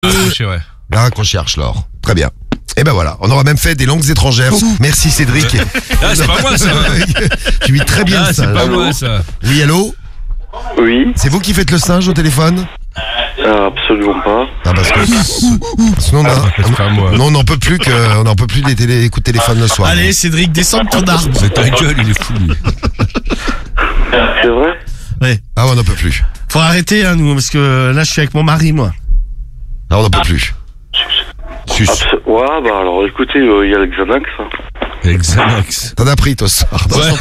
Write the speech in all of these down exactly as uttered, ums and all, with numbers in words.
Raccroché, ouais. Raccroché Archelor. Très bien. Et ben voilà, on aura même fait des langues étrangères. Merci Cédric. Ah, c'est pas moi ça. Tu vis très bien Ah, ça. c'est pas moi ça. Oui, allô? Oui. C'est vous qui faites le singe au téléphone? Euh, absolument pas. Ah, parce que sinon, on a- C'est pas moi. non, on n'en peut plus que, on n'en peut plus des télé, coups de téléphone le soir. Allez, Cédric, descends de ton arbre. Mais ta gueule, il est fou. lui. C'est vrai? Ouais. Ah, on n'en peut plus. Faut arrêter, hein, nous, parce que là, je suis avec mon mari, moi. Ah, on n'en peut plus. Sus. Abs- ouais, bah alors écoutez, il euh, y a le Xanax. Hein. Xanax. T'en as pris toi ce soir. Ouais.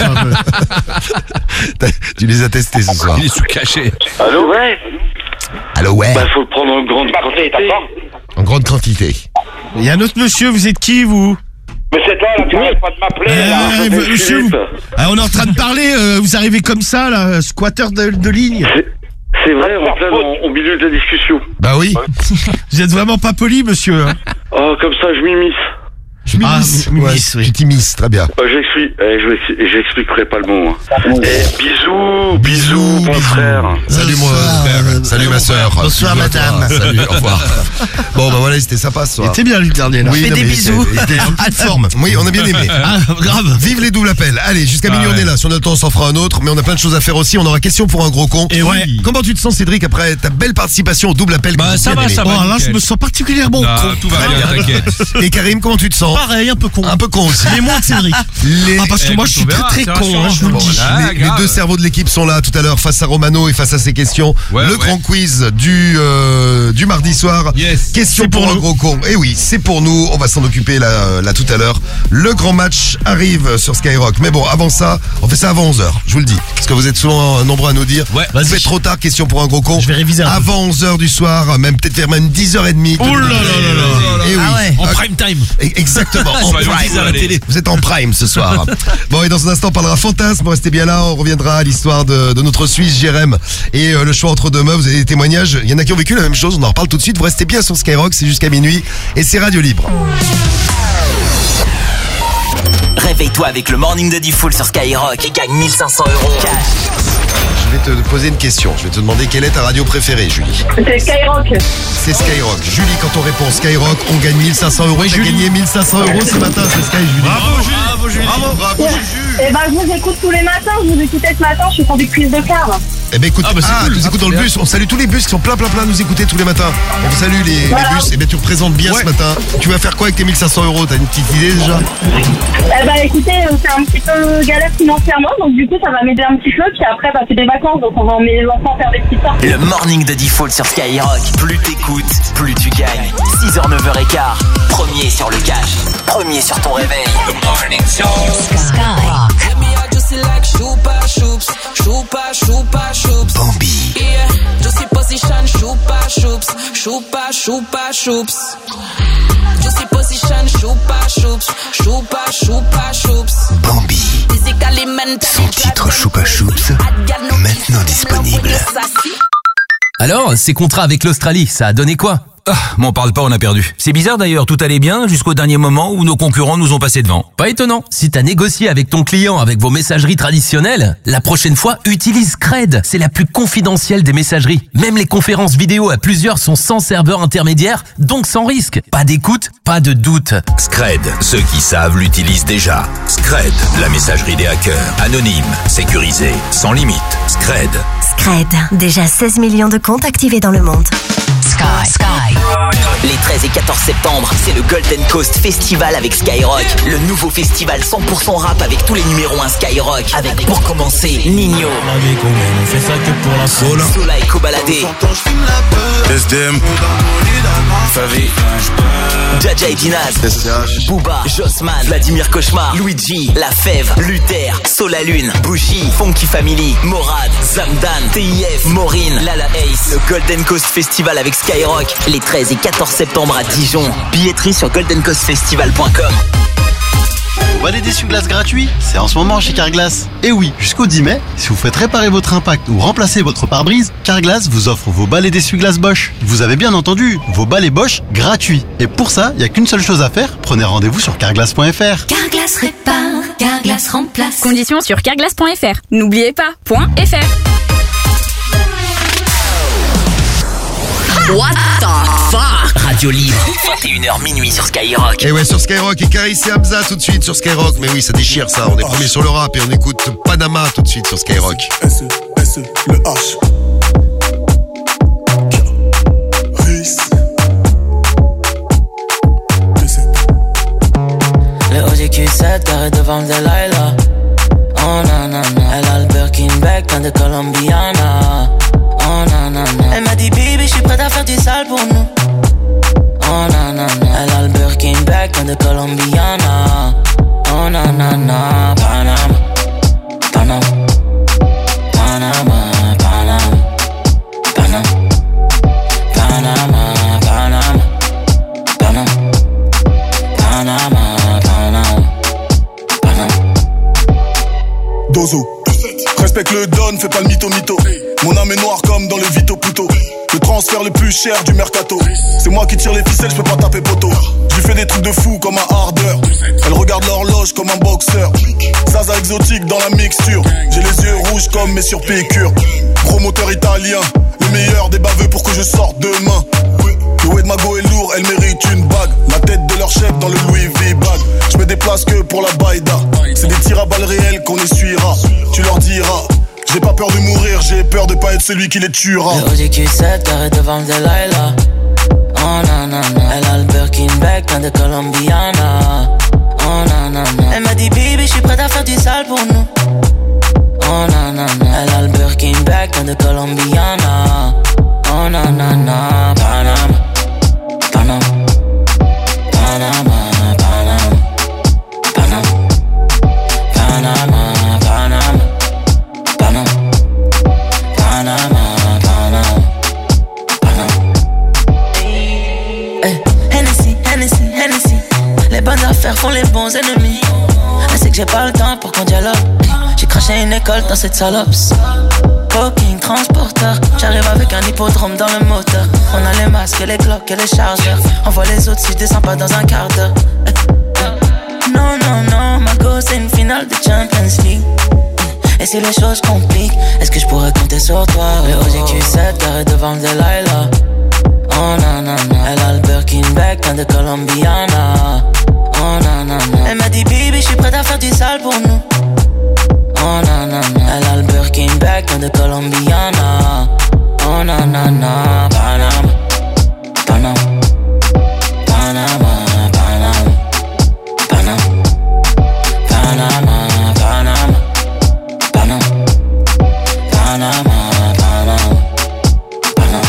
T'as- Tu les as testés ce soir. Il est sous cachet. Allô? Ouais. Allô, ouais. Bah faut le prendre en grande quantité. En grande quantité. Il y a un autre monsieur, vous êtes qui, vous? Mais c'est toi là, tu arrêtes pas de m'appeler Eh, là. eh, C'est monsieur, Philippe. vous- Ah, on est en train de parler, euh, vous arrivez comme ça, là, squatter de, de ligne. C'est- C'est vrai, en plein en- au milieu de la discussion. Bah oui. Vous êtes vraiment pas poli, monsieur. Hein. Oh, comme ça je m'immisce. Je Ah, m'immisce. m'immisce, Ouais, oui. Tu t'immisces, très bien. Euh, j'explique, eh, je vais- j'expliquerai pas le mot. Hein. Eh, bisous, bisous, mon frère. Salut moi. Bonsoir. Salut ma sœur. Bonsoir, Bisous à toi. madame. Salut, au revoir. Bon bah voilà, c'était sympa ce Il soir. était bien, lui, le dernier, là. Oui, non, des mais bisous. il était- il était en pleine forme. Oui, on a bien aimé. Ah, grave. Vive les doubles appels. Allez, jusqu'à minuit Ah on ouais. est là. Si on a le temps, on s'en fera un autre. Mais on a plein de choses à faire aussi. On aura question pour un gros con. Et ouais. Comment tu te sens, Cédric, après ta belle participation au double appel? que Bah j'ai ça bien va, aimé. ça Bon, va. là, je nickel. me sens particulièrement Ah, con. tout va bien, t'inquiète. Et Karim, comment tu te sens? Pareil, un peu con. Un peu con aussi. Mais moins que Cédric. Les, Ah, parce que Eh, moi, écoute, je suis on très verra, très c'est con, hein, rassurant. je vous le Bon, dis. là. Ah, les- les grave. deux cerveaux de l'équipe sont là tout à l'heure face à Romano et face à ses questions. Ouais, le ouais. grand quiz du euh, du mardi soir. Yes. Question C'est pour, pour un nous. gros con. Et oui, c'est pour nous. On va s'en occuper là, là tout à l'heure. Le grand match arrive sur Skyrock. Mais bon, avant ça, on fait ça avant onze heures. Je vous le dis. Parce que vous êtes souvent nombreux à nous dire. Ouais, Vous vas-y. faites trop tard. Question pour un gros con. Je vais réviser un peu. Avant onze heures du soir, même peut-être vers même dix heures trente. Oh là là là là. Et oui. Ah ouais. En Ah, prime time. Exactement. en Soyons prime. dix à la télé. Vous êtes en prime ce soir. Bon, et dans un instant, on parlera fantasme. Restez bien là. On reviendra à l'histoire de, de notre Suisse, Jérém. Et euh, le choix entre deux meufs. Vous avez des témoignages. Il y en a qui ont vécu la même chose. On en reparle tout de suite. Vous restez bien sur Skyrock. C'est jusqu'à minuit. Et c'est Radio Libre. Réveille-toi avec le morning de Diffoul sur Skyrock et gagne mille cinq cents euros cash. Je vais te poser une question. Je vais te demander quelle est ta radio préférée, Julie. C'est Skyrock. C'est Skyrock. Julie, quand on répond Skyrock, on gagne mille cinq cents euros. T'as gagné mille cinq cents euros ce matin. C'est Sky, Julie. Bravo, Julie. Bravo, Julie. Bravo, bravo, Eh ben, je vous écoute tous les matins. Je vous écoutais ce matin. Je suis conductrice de car. Eh ben écoute, Ah, bah, c'est ah, cool. nous écoute dans le bus. On salue tous les bus qui sont plein, plein, plein à nous écouter tous les matins. On vous salue les, les Voilà. bus. Eh ben tu représentes bien ce matin. Tu vas faire quoi avec tes mille cinq cents euros? T'as une petite idée déjà? Eh ben, écoutez, euh, c'est un petit peu galère financièrement. Donc, du coup, ça va m'aider un petit peu. Puis après, bah, c'est des vacances. Donc, on va emmener les enfants faire des petites sorties. Le morning de Diffoul sur Skyrock. Plus t'écoutes, plus tu gagnes. six heures, neuf heures quinze. Premier sur le cash. Premier sur ton réveil. Me, I just like Chupa Chups, Chupa Chupa Chups. Bambi. Yeah, just position Chupa Chups, Chupa Chupa Chups. Just position Chupa Chups, Chupa Chupa Chups. Bambi. Physically, mentally, Son titre Chupa Chups, maintenant disponible. Alors, ces contrats avec l'Australie, ça a donné quoi? Ah, m'en parle pas, on a perdu. C'est bizarre d'ailleurs, tout allait bien jusqu'au dernier moment où nos concurrents nous ont passé devant. Pas étonnant. Si t'as négocié avec ton client avec vos messageries traditionnelles, la prochaine fois, utilise Scred. C'est la plus confidentielle des messageries. Même les conférences vidéo à plusieurs sont sans serveur intermédiaire, donc sans risque. Pas d'écoute, pas de doute. Scred, ceux qui savent l'utilisent déjà. Scred, la messagerie des hackers. Anonyme, sécurisée, sans limite. Scred. Scred, déjà seize millions de comptes activés dans le monde. Sky. Sky. Les treize et quatorze septembre, c'est le Golden Coast Festival avec Skyrock. Le nouveau festival cent pour cent rap avec tous les numéros un Skyrock. Avec, pour commencer, Nino, Sola et Kobalade, S D M, Favi, Jaja et Dinaz, Booba, Jossman, Vladimir Cauchemar, Luigi, La Fève, Luther, Sola Lune, Bougie, Funky Family, Morad, Zamdan, T I F, Maureen, Lala Ace. Le Golden Coast Festival avec Skyrock, les treize et quatorze septembre à Dijon. Billetterie sur golden coast festival point com. Vous valez d'essuie-glace gratuit? C'est en ce moment chez Carglass. Et oui, jusqu'au dix mai, si vous faites réparer votre impact ou remplacer votre pare-brise, Carglass vous offre vos balais d'essuie-glace Bosch. Vous avez bien entendu, vos balais Bosch gratuits. Et pour ça, il n'y a qu'une seule chose à faire, prenez rendez-vous sur carglass point f r. Carglass répare, Carglass remplace. Conditions sur carglass point f r. N'oubliez pas, .fr. What the fuck? Radio Libre, vingt et une heures minuit sur Skyrock. Et ouais, sur Skyrock, et Karis et Hamza tout de suite sur Skyrock. Mais oui, ça déchire ça, on est premier sur le rap et on écoute Panama tout de suite sur Skyrock. S, S, le H. Le O G Q sept carré devant Delilah. Oh nanana, elle a le Birkin bag plein de Colombiana. Oh nanana, elle m'a dit baby, je suis prête à faire du sale pour nous. Oh nanana, elle a le Birkin bag plein de Colombiana. Oh nanana, Panama, Panama, Panama, Panama, Panama, Panama, Panama, Panama, Panama, Panama, Panama. Dozo, respecte le don, fais pas le mytho mytho. Mon âme est noire comme dans le Vito Puto. Le transfert le plus cher du mercato. C'est moi qui tire les ficelles, je peux pas taper poteau. J'lui fais des trucs de fou comme un hardeur. Elle regarde l'horloge comme un boxeur. Zaza exotique dans la mixture. J'ai les yeux rouges comme mes sur pécure. Promoteur italien, le meilleur des baveux pour que je sorte demain. Le way de Mago est lourd, elle mérite une bague. La tête de leur chef dans le Louis V bag. Je me déplace que pour la baïda. C'est des tirs à balles réelles qu'on essuiera. Tu leur diras. J'ai pas peur de mourir, j'ai peur de pas être celui qui les tuera. Le O G Q sept carré devant Delilah. Oh nanana, elle a le Birkin bag plein de Colombiana. Oh nanana, elle m'a dit baby, je suis prête à faire du sale pour nous. Oh nanana, elle a le Birkin bag plein de Colombiana. Oh nanana, Panama, Panama, Panama, Panama, Panama, Panama, Panama, Panama, Panama, Panama, Panama. Hey, Hennessy, Hennessy, Hennessy. Les bonnes affaires font les bons ennemis. Elle sait que j'ai pas le temps pour qu'on dialogue. J'ai craché une école dans cette salope. Coking, transporteur. J'arrive avec un hippodrome dans le moteur. On a les masques, les clocks et les chargeurs. On voit les autres si je descends pas dans un quart d'heure. Non, non, non, ma go c'est une finale de Champions League. Et si les choses compliquent, est-ce que je pourrais compter sur toi? Le O G Q sept carré devant Delilah. Oh nanana, elle a le Birkin bag plein de Colombiana. Oh nanana, elle m'a dit baby, je suis prête à faire du sale pour nous. Oh nanana, elle a le Birkin bag plein de Colombiana. Oh nanana, Panama, Panama, Panama, Panama, Panama, Panama, Panama, Panama, Panama, Panama, Panama.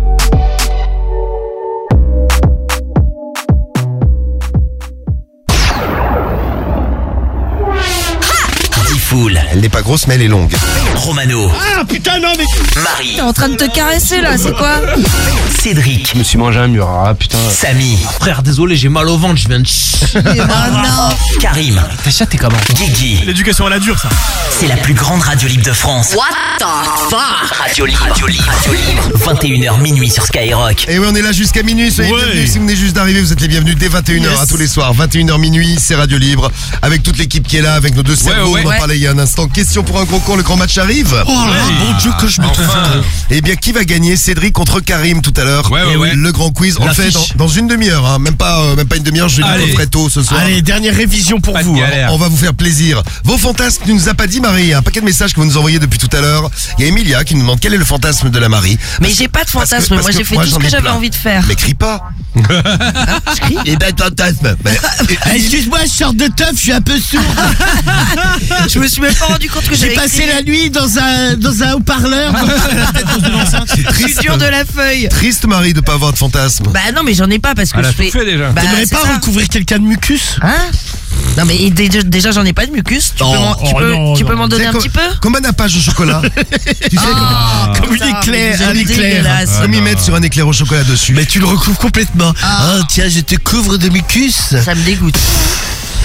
Foule. Elle n'est pas grosse mais elle est longue. Romano. Ah putain non mais... Marie. T'es en train de te caresser là, c'est quoi? Cédric. Je me suis mangé un mur, ah putain. Samy. Frère, désolé, j'ai mal au ventre, je viens de... Ah non. Karim. T'as chaté comment? Guigui. L'éducation à la dure ça. C'est la plus grande radio libre de France. What the fuck? Radio Libre. Radio Libre. Radio Libre. vingt et une heures minuit sur Skyrock. Et oui, on est là jusqu'à minuit. Soyez Ouais. bienvenus. Si vous venez juste d'arriver, vous êtes les bienvenus dès vingt et une heures Yes. à tous les soirs. vingt et une heures minuit, c'est Radio Libre. Avec toute l'équipe qui est là, avec nos deux cerveaux. ouais, on en ouais. parlait il y a un instant. Question pour un gros con, le grand match arrive. Oh là là, bon Dieu que je me Enfin. Eh bien, qui va gagner? Cédric contre Karim tout à l'heure. Ouais, ouais, Eh oui, ouais. Le grand quiz. On le fait L'affiche. dans, dans une demi-heure, hein. même pas, euh, même pas une demi-heure. Je vais Allez. le très tôt ce soir. Allez, dernière révision pour Pas de vous. hein. galère. On va vous faire plaisir. Vos fantasmes, tu nous as pas dit, Marie. Un paquet de messages que vous nous envoyez depuis tout à l'heure. Il y a Emilia qui nous demande quel est le fantasme de la Marie. Mais j'ai pas de Parce que- fantasme, parce moi que j'ai fait moi, tout ce j'en que ai j'avais plein. envie de faire. Mais crie pas. Eh ben, fantasme. Ben, Eh, Excuse-moi, je sors de teuf, je suis un peu sourd. Je me suis même pas rendu compte que J'ai j'avais passé écrit- la nuit dans un, dans un haut-parleur. Je suis dur de la feuille. Triste, Marie, de pas avoir de fantasme. Bah non, mais j'en ai pas parce que Elle a je fais. tout fait déjà. Bah, T'aimerais c'est pas ça. recouvrir quelqu'un de mucus? Hein? Non mais déjà, déjà j'en ai pas de mucus. Tu Oh, peux m'en, tu oh peux, non, tu non. peux m'en donner C'est un comme- petit peu? Comme un nappage au chocolat. Tu sais, Ah, Comme une putain, éclair, vous êtes un éclair. dégueulasse. comme, comme ils mettent sur un éclair au chocolat dessus. Mais tu le recouvres complètement. Ah, tiens, je te couvre de mucus. Ça me dégoûte.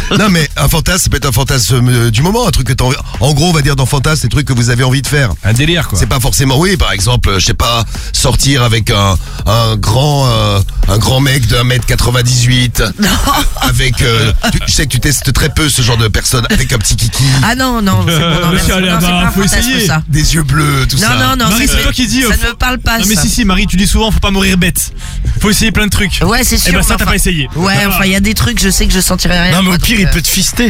Non mais un fantasme, ça peut être un fantasme euh, du moment, un truc que t'as envie... En gros, on va dire dans fantasme, c'est des trucs que vous avez envie de faire. Un délire, quoi. C'est pas forcément, oui, par exemple, euh, je sais pas, sortir avec un, un grand euh, un grand mec de un mètre quatre-vingt-dix-huit. Non. Avec, euh, tu, je sais que tu testes très peu ce genre de personne, avec un petit kiki. Ah non, non, c'est bon, non, merci. allez, Non, bah, c'est pas un faut fantasme, essayer. ça. Des yeux bleus, tout Non, ça. non, non, Marie, c'est c'est toi qui dis. ça euh, ne faut- me parle pas, Non mais ça. si si Marie, tu dis souvent faut pas mourir bête. Faut essayer plein de trucs. Ouais, c'est sûr. Eh ben ça mais t'as enfin- pas essayé. Ouais, enfin, il y a des trucs, je sais que je sentirais rien. Non, mais moi, au pire, donc, il euh, peut te fister.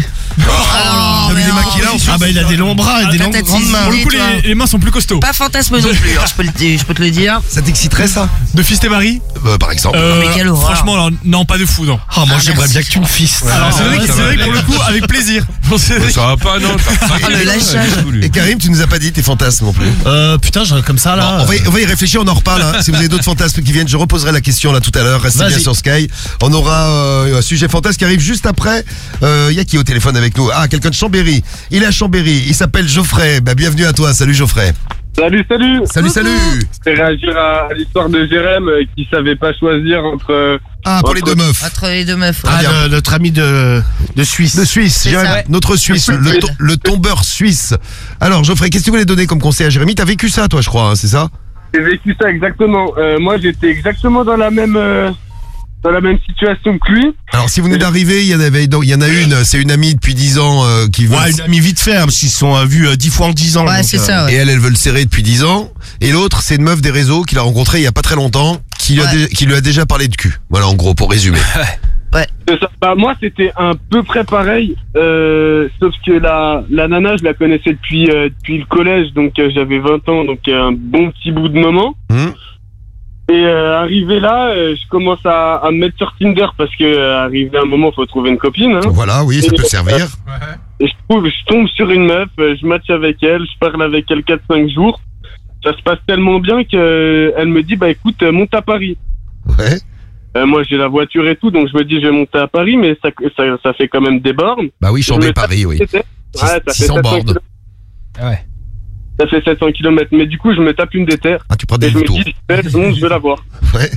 Ah, T'as vu mais les non. maquis là en Ah bah, il a des longs bras et des Ah, longues t'as grandes tes mains. Pour le coup, toi. les, les mains sont plus costauds. Pas fantasme non plus, hein, je, peux le, je peux te le dire. Ça t'exciterait ça De fister Marie euh, Par exemple. euh, mais quelle horreur. Franchement, alors, non, pas de fou, non. Ah, moi, Ah, j'aimerais merci. bien que tu me fistes. Alors c'est vrai, ouais, que- ça c'est va vrai que bien. pour le coup, avec plaisir. Bon, c'est vrai. Ça va pas, non. Ah, le lâchage. Et Karim, tu nous as pas dit tes fantasmes non plus. Euh, putain, genre, comme ça, là. Bon, on, va y, on va y réfléchir, on en reparle. Hein. Si vous avez d'autres fantasmes qui viennent, je reposerai la question là tout à l'heure. Restez Vas-y. bien sur Sky. On aura euh, un sujet fantasme qui arrive juste après. Il euh, y a qui au téléphone avec nous? Ah, quelqu'un de Chambéry. Il est à Chambéry. Il s'appelle Geoffrey. Bah, bienvenue à toi. Salut Geoffrey. Salut, salut. Salut, salut. Je vais réagir à l'histoire de Jérém euh, qui savait pas choisir entre. euh, Ah, pour les entre- deux meufs. Entre les deux meufs. Ah, ouais. bien. de- notre ami de, de Suisse. De Suisse, C'est Jérémy, ça. notre Suisse, le, to- le tombeur suisse. Alors Geoffrey, qu'est-ce que tu voulais donner comme conseil à Jérémy? T'as vécu ça toi je crois, hein, c'est ça? J'ai vécu ça exactement. Euh, moi, j'étais exactement dans la même euh, dans la même situation que lui. Alors si vous venez d'arriver, il y en avait, donc, il y en a une, c'est une amie depuis dix ans euh, qui veut... Ouais, une amie vite fait, hein, parce qu'ils se sont euh, vus euh, dix fois en dix ans. Ouais, donc, c'est euh, ça, Et ouais. elle, elle veut le serrer depuis dix ans. Et l'autre, c'est une meuf des réseaux qu'il a rencontrée il y a pas très longtemps, qui lui, a, Ouais. dé- qui lui a déjà parlé de cul. Voilà en gros, pour résumer. C'est ça. Bah, moi, c'était un peu près pareil, euh, sauf que la, la nana, je la connaissais depuis, euh, depuis le collège, donc euh, j'avais vingt ans, donc euh, un bon petit bout de moment. Hum. Et euh, arrivé là, euh, je commence à, à me mettre sur Tinder parce que euh, arrivé à un moment, faut trouver une copine. Hein. Voilà, oui, ça Et, peut servir. Et je trouve, je tombe sur une meuf, euh, je match avec elle, je parle avec elle quatre cinq jours. Ça se passe tellement bien que euh, elle me dit, bah écoute, euh, monte à Paris. Ouais. Euh, moi, j'ai la voiture et tout, donc je me dis, je vais monter à Paris, mais ça, ça, ça fait quand même des bornes. Bah oui, Je me Chambéry, tape Paris, oui. une déterre. Ouais, ça fait six cents sept cents bornes. kilomètres. Ouais. Ça fait sept cents kilomètres, mais du coup, je me tape une déterre. Ah, tu prends Et des je me photos. dis, belle, non, je vais la voir. Ouais.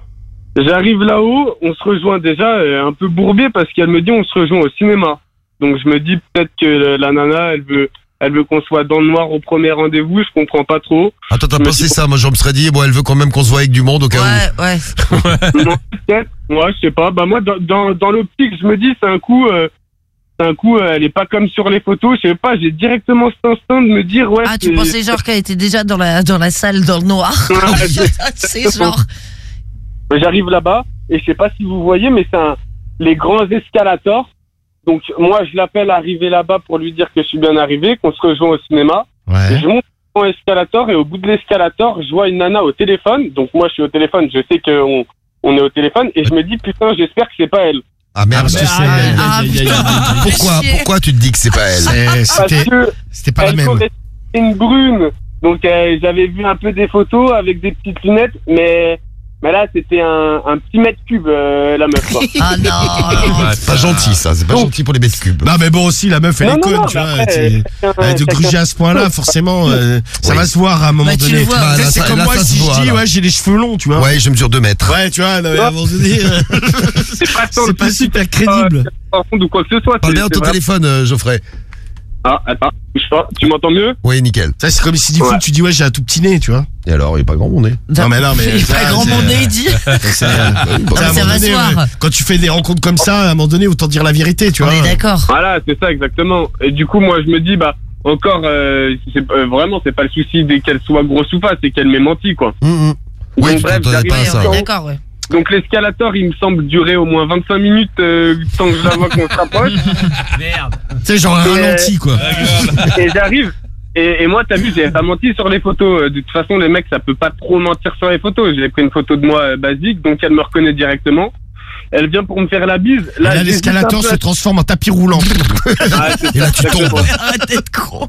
J'arrive là-haut, on se rejoint déjà euh, un peu bourbier parce qu'elle me dit, on se rejoint au cinéma. Donc je me dis peut-être que euh, la nana, elle veut, elle veut qu'on soit dans le noir au premier rendez-vous, je comprends pas trop. Attends, t'as Je me pensé dis, ça? Moi, je me serais dit, bon, elle veut quand même qu'on se voit avec du monde au cas où. Ouais, ouais. Non, peut-être. Ouais, je sais pas. Bah moi, dans, dans, dans l'optique, je me dis, c'est un coup, euh, c'est un coup, euh, elle est pas comme sur les photos. Je sais pas, j'ai directement cet instinct de me dire, ouais. Ah, tu c'est- pensais genre qu'elle était déjà dans la, dans la salle, dans le noir. Ouais, C'est genre. J'arrive là-bas et je sais pas si vous voyez, mais c'est un, les grands escalators. Donc moi, je l'appelle arriver là-bas pour lui dire que je suis bien arrivé, qu'on se rejoint au cinéma. Et Ouais. je monte dans l'escalator et au bout de l'escalator, je vois une nana au téléphone. Donc moi, je suis au téléphone, je sais qu'on on est au téléphone et je me dis putain, j'espère que c'est pas elle. Ah merde. parce que c'est- Ah, aïe, aïe, aïe, aïe, aïe. Pourquoi, chier. pourquoi tu te dis que c'est pas elle? C'est- Parce C'était que c'était pas la elle même. correspond à une brune. Donc euh, j'avais vu un peu des photos avec des petites lunettes, mais mais là c'était un, un petit mètre cube euh, la meuf. Quoi. Ah non. Ah, C'est pas gentil ça, c'est pas Donc- gentil pour les bêtes cubes. Non, mais bon, aussi, la meuf, elle Non, est non, conne, non, tu mais vois. après, t'es- chacun- euh, de chacun- gruger à ce point-là, forcément, euh, ça Oui. va se voir à un moment Bah, tu donné. le vois. Bah, Tu sais, là, c'est ça- comme là, moi ça se si voit, je dis, là. ouais, j'ai les cheveux longs, tu vois. Ouais, je mesure deux mètres. Ouais, tu vois, non, mais à un moment donné, euh, C'est pas tant c'est le pas souci, super c'est crédible. pas par contre ou quoi que ce soit. Parle c'est- bien à c'est ton vraiment- téléphone, euh, Geoffrey. Ah, attends, bouge pas. Tu m'entends mieux? Oui, nickel. Ça, c'est comme si du Ouais. foot, tu dis, ouais, j'ai un tout petit nez, tu vois. Et alors, il est pas grand mon nez. Non, mais non, mais. Il est ça, pas grand c'est- mon nez, il dit. c'est- Ah, c'est à un mais ça moment va donné, se voir. ouais. Quand tu fais des rencontres comme ça, à un moment donné, autant dire la vérité, tu On vois. est d'accord. Voilà, c'est ça exactement. Et du coup, moi, je me dis, bah, encore, euh, c'est, euh, vraiment, c'est pas le souci dès qu'elle soit grosse ou pas, c'est qu'elle m'ait menti, quoi. Hum, hum. Oui, Donc, tu bref, t'attendais j'arrive pas à Ouais, ça. on est d'accord, ouais. Donc l'escalator, il me semble durer au moins vingt-cinq minutes euh, tant que je la vois qu'on se rapproche. Merde. Tu sais, genre un Et, ralenti, quoi. Et j'arrive. Et, et moi, t'as vu, j'ai pas menti sur les photos. De toute façon, les mecs, ça peut pas trop mentir sur les photos. J'ai pris une photo de moi euh, basique, donc elle me reconnaît directement. Elle vient pour me faire la bise. Et Là, j'hésite l'escalator un peu se à- transforme en tapis roulant. Ah, c'est Et là, ça, tu tombes. exactement. Arrête d'être con.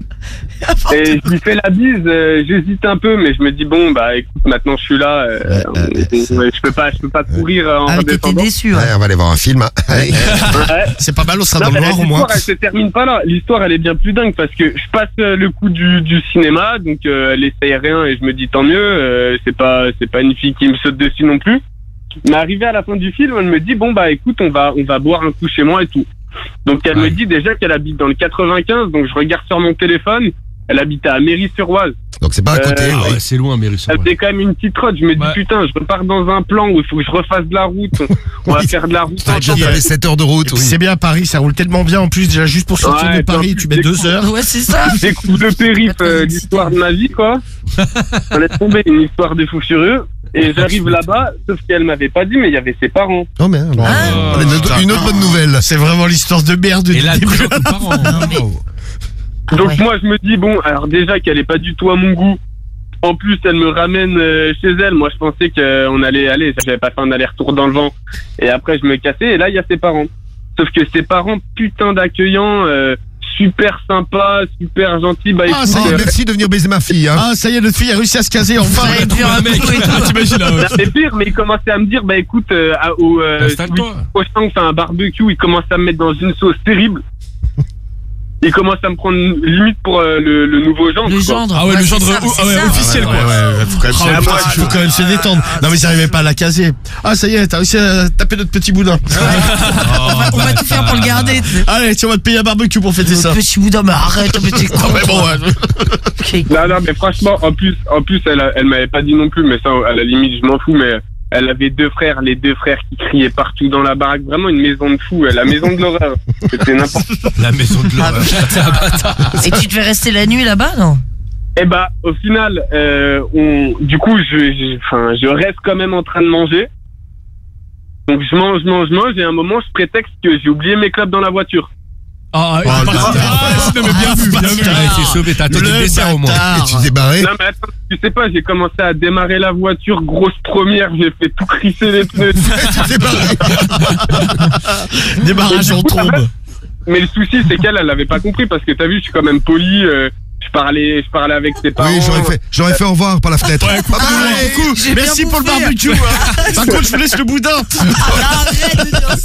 Et je lui fais la bise, euh, j'hésite un peu, mais je me dis bon bah écoute, maintenant je suis là, euh, Ouais, on- euh, on- ouais, je peux pas, je peux pas courir euh, en Ah, mais t'étais redescendant. déçu. hein. Ouais, on va aller voir un film. Allez. Ouais. C'est pas mal, on sera Non, dans le mais noir au l'histoire, moins. elle se termine pas là. L'histoire, elle est bien plus dingue parce que je passe euh, le coup du, du cinéma, donc euh, elle essaye rien et je me dis tant mieux. euh, c'est pas, c'est pas une fille qui me saute dessus non plus. Mais arrivé à la fin du film, elle me dit bon bah écoute, on va, on va boire un coup chez moi et tout. Donc elle me dit déjà qu'elle habite dans le quatre-vingt-quinze, donc je regarde sur mon téléphone, elle habitait à Méry-sur-Oise. Donc c'est pas à côté, Euh, ouais. Ouais, c'est loin, Méry sur Ça faisait quand même une petite trotte. Je me dis, putain, je repars dans un plan où il faut que je refasse de la route. On va faire de la route. T'as déjà fait sept heures de route, Et puis oui. c'est bien à Paris, ça roule tellement bien en plus, déjà juste pour sortir Ouais, de Paris, tu mets des deux coups- heures. Ouais, c'est ça. Des coups de périph', euh, l'histoire de ma vie, quoi. On laisse tomber une histoire de fou furieux. Et j'arrive là-bas, sauf qu'elle m'avait pas dit, mais il y avait ses parents. Oh merde. Ah. On a une autre- une autre bonne nouvelle. C'est vraiment l'histoire de merde du Et là, début. présente tes parents. Ah Donc ouais. moi, je me dis, bon, alors déjà qu'elle est pas du tout à mon goût. En plus, elle me ramène euh, chez elle. Moi, je pensais qu'on allait aller, j'avais pas fait un aller-retour dans le vent. Et après, je me cassais, et là, il y a ses parents. Sauf que ses parents, putain d'accueillants, euh, super sympa, super gentil. Bah, Ah, écoute, ça y est, euh, Merci de venir baiser ma fille, hein. Ah, ça y est, notre fille a réussi à se caser enfin. Ça a dur un coup et tout. T'imagines là, ouais. là, c'est pire, mais il commençait à me dire, bah écoute, euh, à- au euh, Installe-toi. week-end prochain, on fait un barbecue, il commence à me mettre dans une sauce terrible. Il commence à me prendre limite pour euh, le, le nouveau gendre. Le quoi. gendre. Ah ouais, le c'est gendre ça, oh, c'est ah ouais, ça. officiel Ouais, quoi. ouais, ouais, faut quand même, Ah, se, ouais, faut- moi, faut quand même se détendre. Non mais j'arrivais pas à la caser. Ah ça y est, t'as réussi à taper notre petit boudin. On va, on va tout faire pour le garder. tu sais. Allez, tu vas te payer un barbecue pour fêter ça. Le petit boudin, mais arrête, mais t'es con. Ah, mais bon, ouais. Ok. Non, non, mais franchement, en plus, en plus, elle, a- elle m'avait pas dit non plus, mais ça, à la limite, je m'en fous, mais elle avait deux frères, les deux frères qui criaient partout dans la baraque, vraiment une maison de fou, la maison de l'horreur. C'était n'importe quoi. La maison de Ah, l'horreur. Et tu devais rester la nuit là-bas, non? Et bah, au final, euh, on, du coup, je, je, enfin, je reste quand même en train de manger. Donc, je mange, je mange, je mange, et à un moment, je prétexte que j'ai oublié mes clopes dans la voiture. Ah, il est Oh, parti. le Ah, non, mais bien vu, bien vu. Ah, t'es sauvé, t'as attendu le dessert au moins. Et tu t'es barré. Non, mais attends, tu sais pas, j'ai commencé à démarrer la voiture, grosse première, j'ai fait tout crisser les pneus. Tu t'es barré. Démarrage en trombe. Mais le souci, c'est qu'elle, elle l'avait pas compris, parce que t'as vu, je suis quand même poli, euh, je parlais, je parlais avec ses parents. Oui, j'aurais fait, j'aurais fait au revoir par la fenêtre. Ouais, Bye bye. Coucou, J'ai merci bien pour le bouffé. barbecue. hein. Par contre, je vous laisse le boudin. Arrête de dire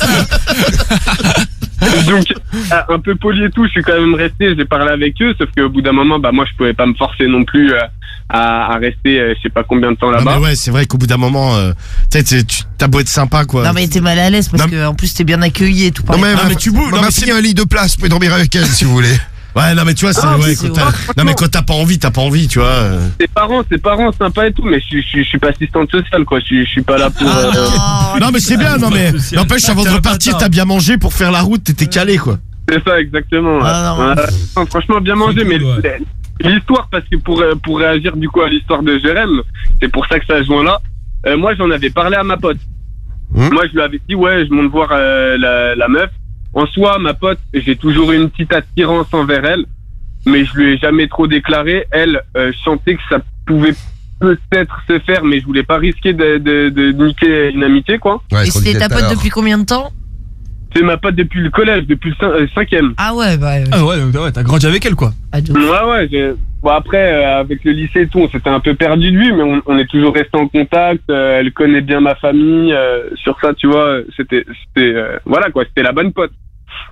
ça. Donc, euh, un peu poli et tout, je suis quand même resté, j'ai parlé avec eux, sauf qu'au bout d'un moment, bah, moi, je pouvais pas me forcer non plus euh, à, à rester, euh, je sais pas combien de temps Non, là-bas. mais ouais, c'est vrai qu'au bout d'un moment, euh, tu sais, t'es- tu- t'as beau être sympa, quoi. Non, mais t'es mal à l'aise parce Non. que en plus t'es bien accueilli et tout. Non, mais, Ah, ma- mais tu bouges, ma, non, ma mais fille c'est- a un lit de place, vous pouvez dormir avec elle si vous voulez. Ouais, non, mais tu vois, c'est Ah, ouais, c'est quand t'as- vrai. non, mais quand t'as pas envie, t'as pas envie, tu vois. euh. Ses parents, ses parents, sympa et tout, mais je, suis- je, suis- je suis pas assistante sociale, quoi, je, suis- je suis pas là pour... Ah, euh, non. Non, mais c'est bien, non, mais n'empêche, avant de repartir, t'as bien mangé pour faire la route, t'étais calé, quoi. C'est ça, exactement. Ah, non. Ouais. Non, franchement, bien mangé, mais cool, l'histoire, parce que pour, euh, pour réagir du coup à l'histoire de Jérém, c'est pour ça que ça se joint là. Euh, moi, j'en avais parlé à ma pote. Mmh. Moi, je lui avais dit, ouais, je monte voir euh, la, la meuf. En soi, ma pote, j'ai toujours eu une petite attirance envers elle, mais je lui ai jamais trop déclaré. Elle, euh, je sentais que ça pouvait peut-être se faire, mais je voulais pas risquer de, de, de niquer une amitié, quoi. Ouais, Et ce qu'on c'était disait ta tout à pote l'heure. depuis combien de temps? C'est ma pote depuis le collège, depuis le cin- euh, cinquième. Ah ouais, bah. euh, Ah ouais, donc, ouais, t'as grandi avec elle quoi. ah, de- Ouais, ouais. j'ai- Bon, après, euh, avec le lycée et tout, on s'était un peu perdu de vue, mais on, on est toujours resté en contact. euh, elle connaît bien ma famille. euh, sur ça, tu vois, c'était, c'était, euh, voilà quoi, c'était la bonne pote.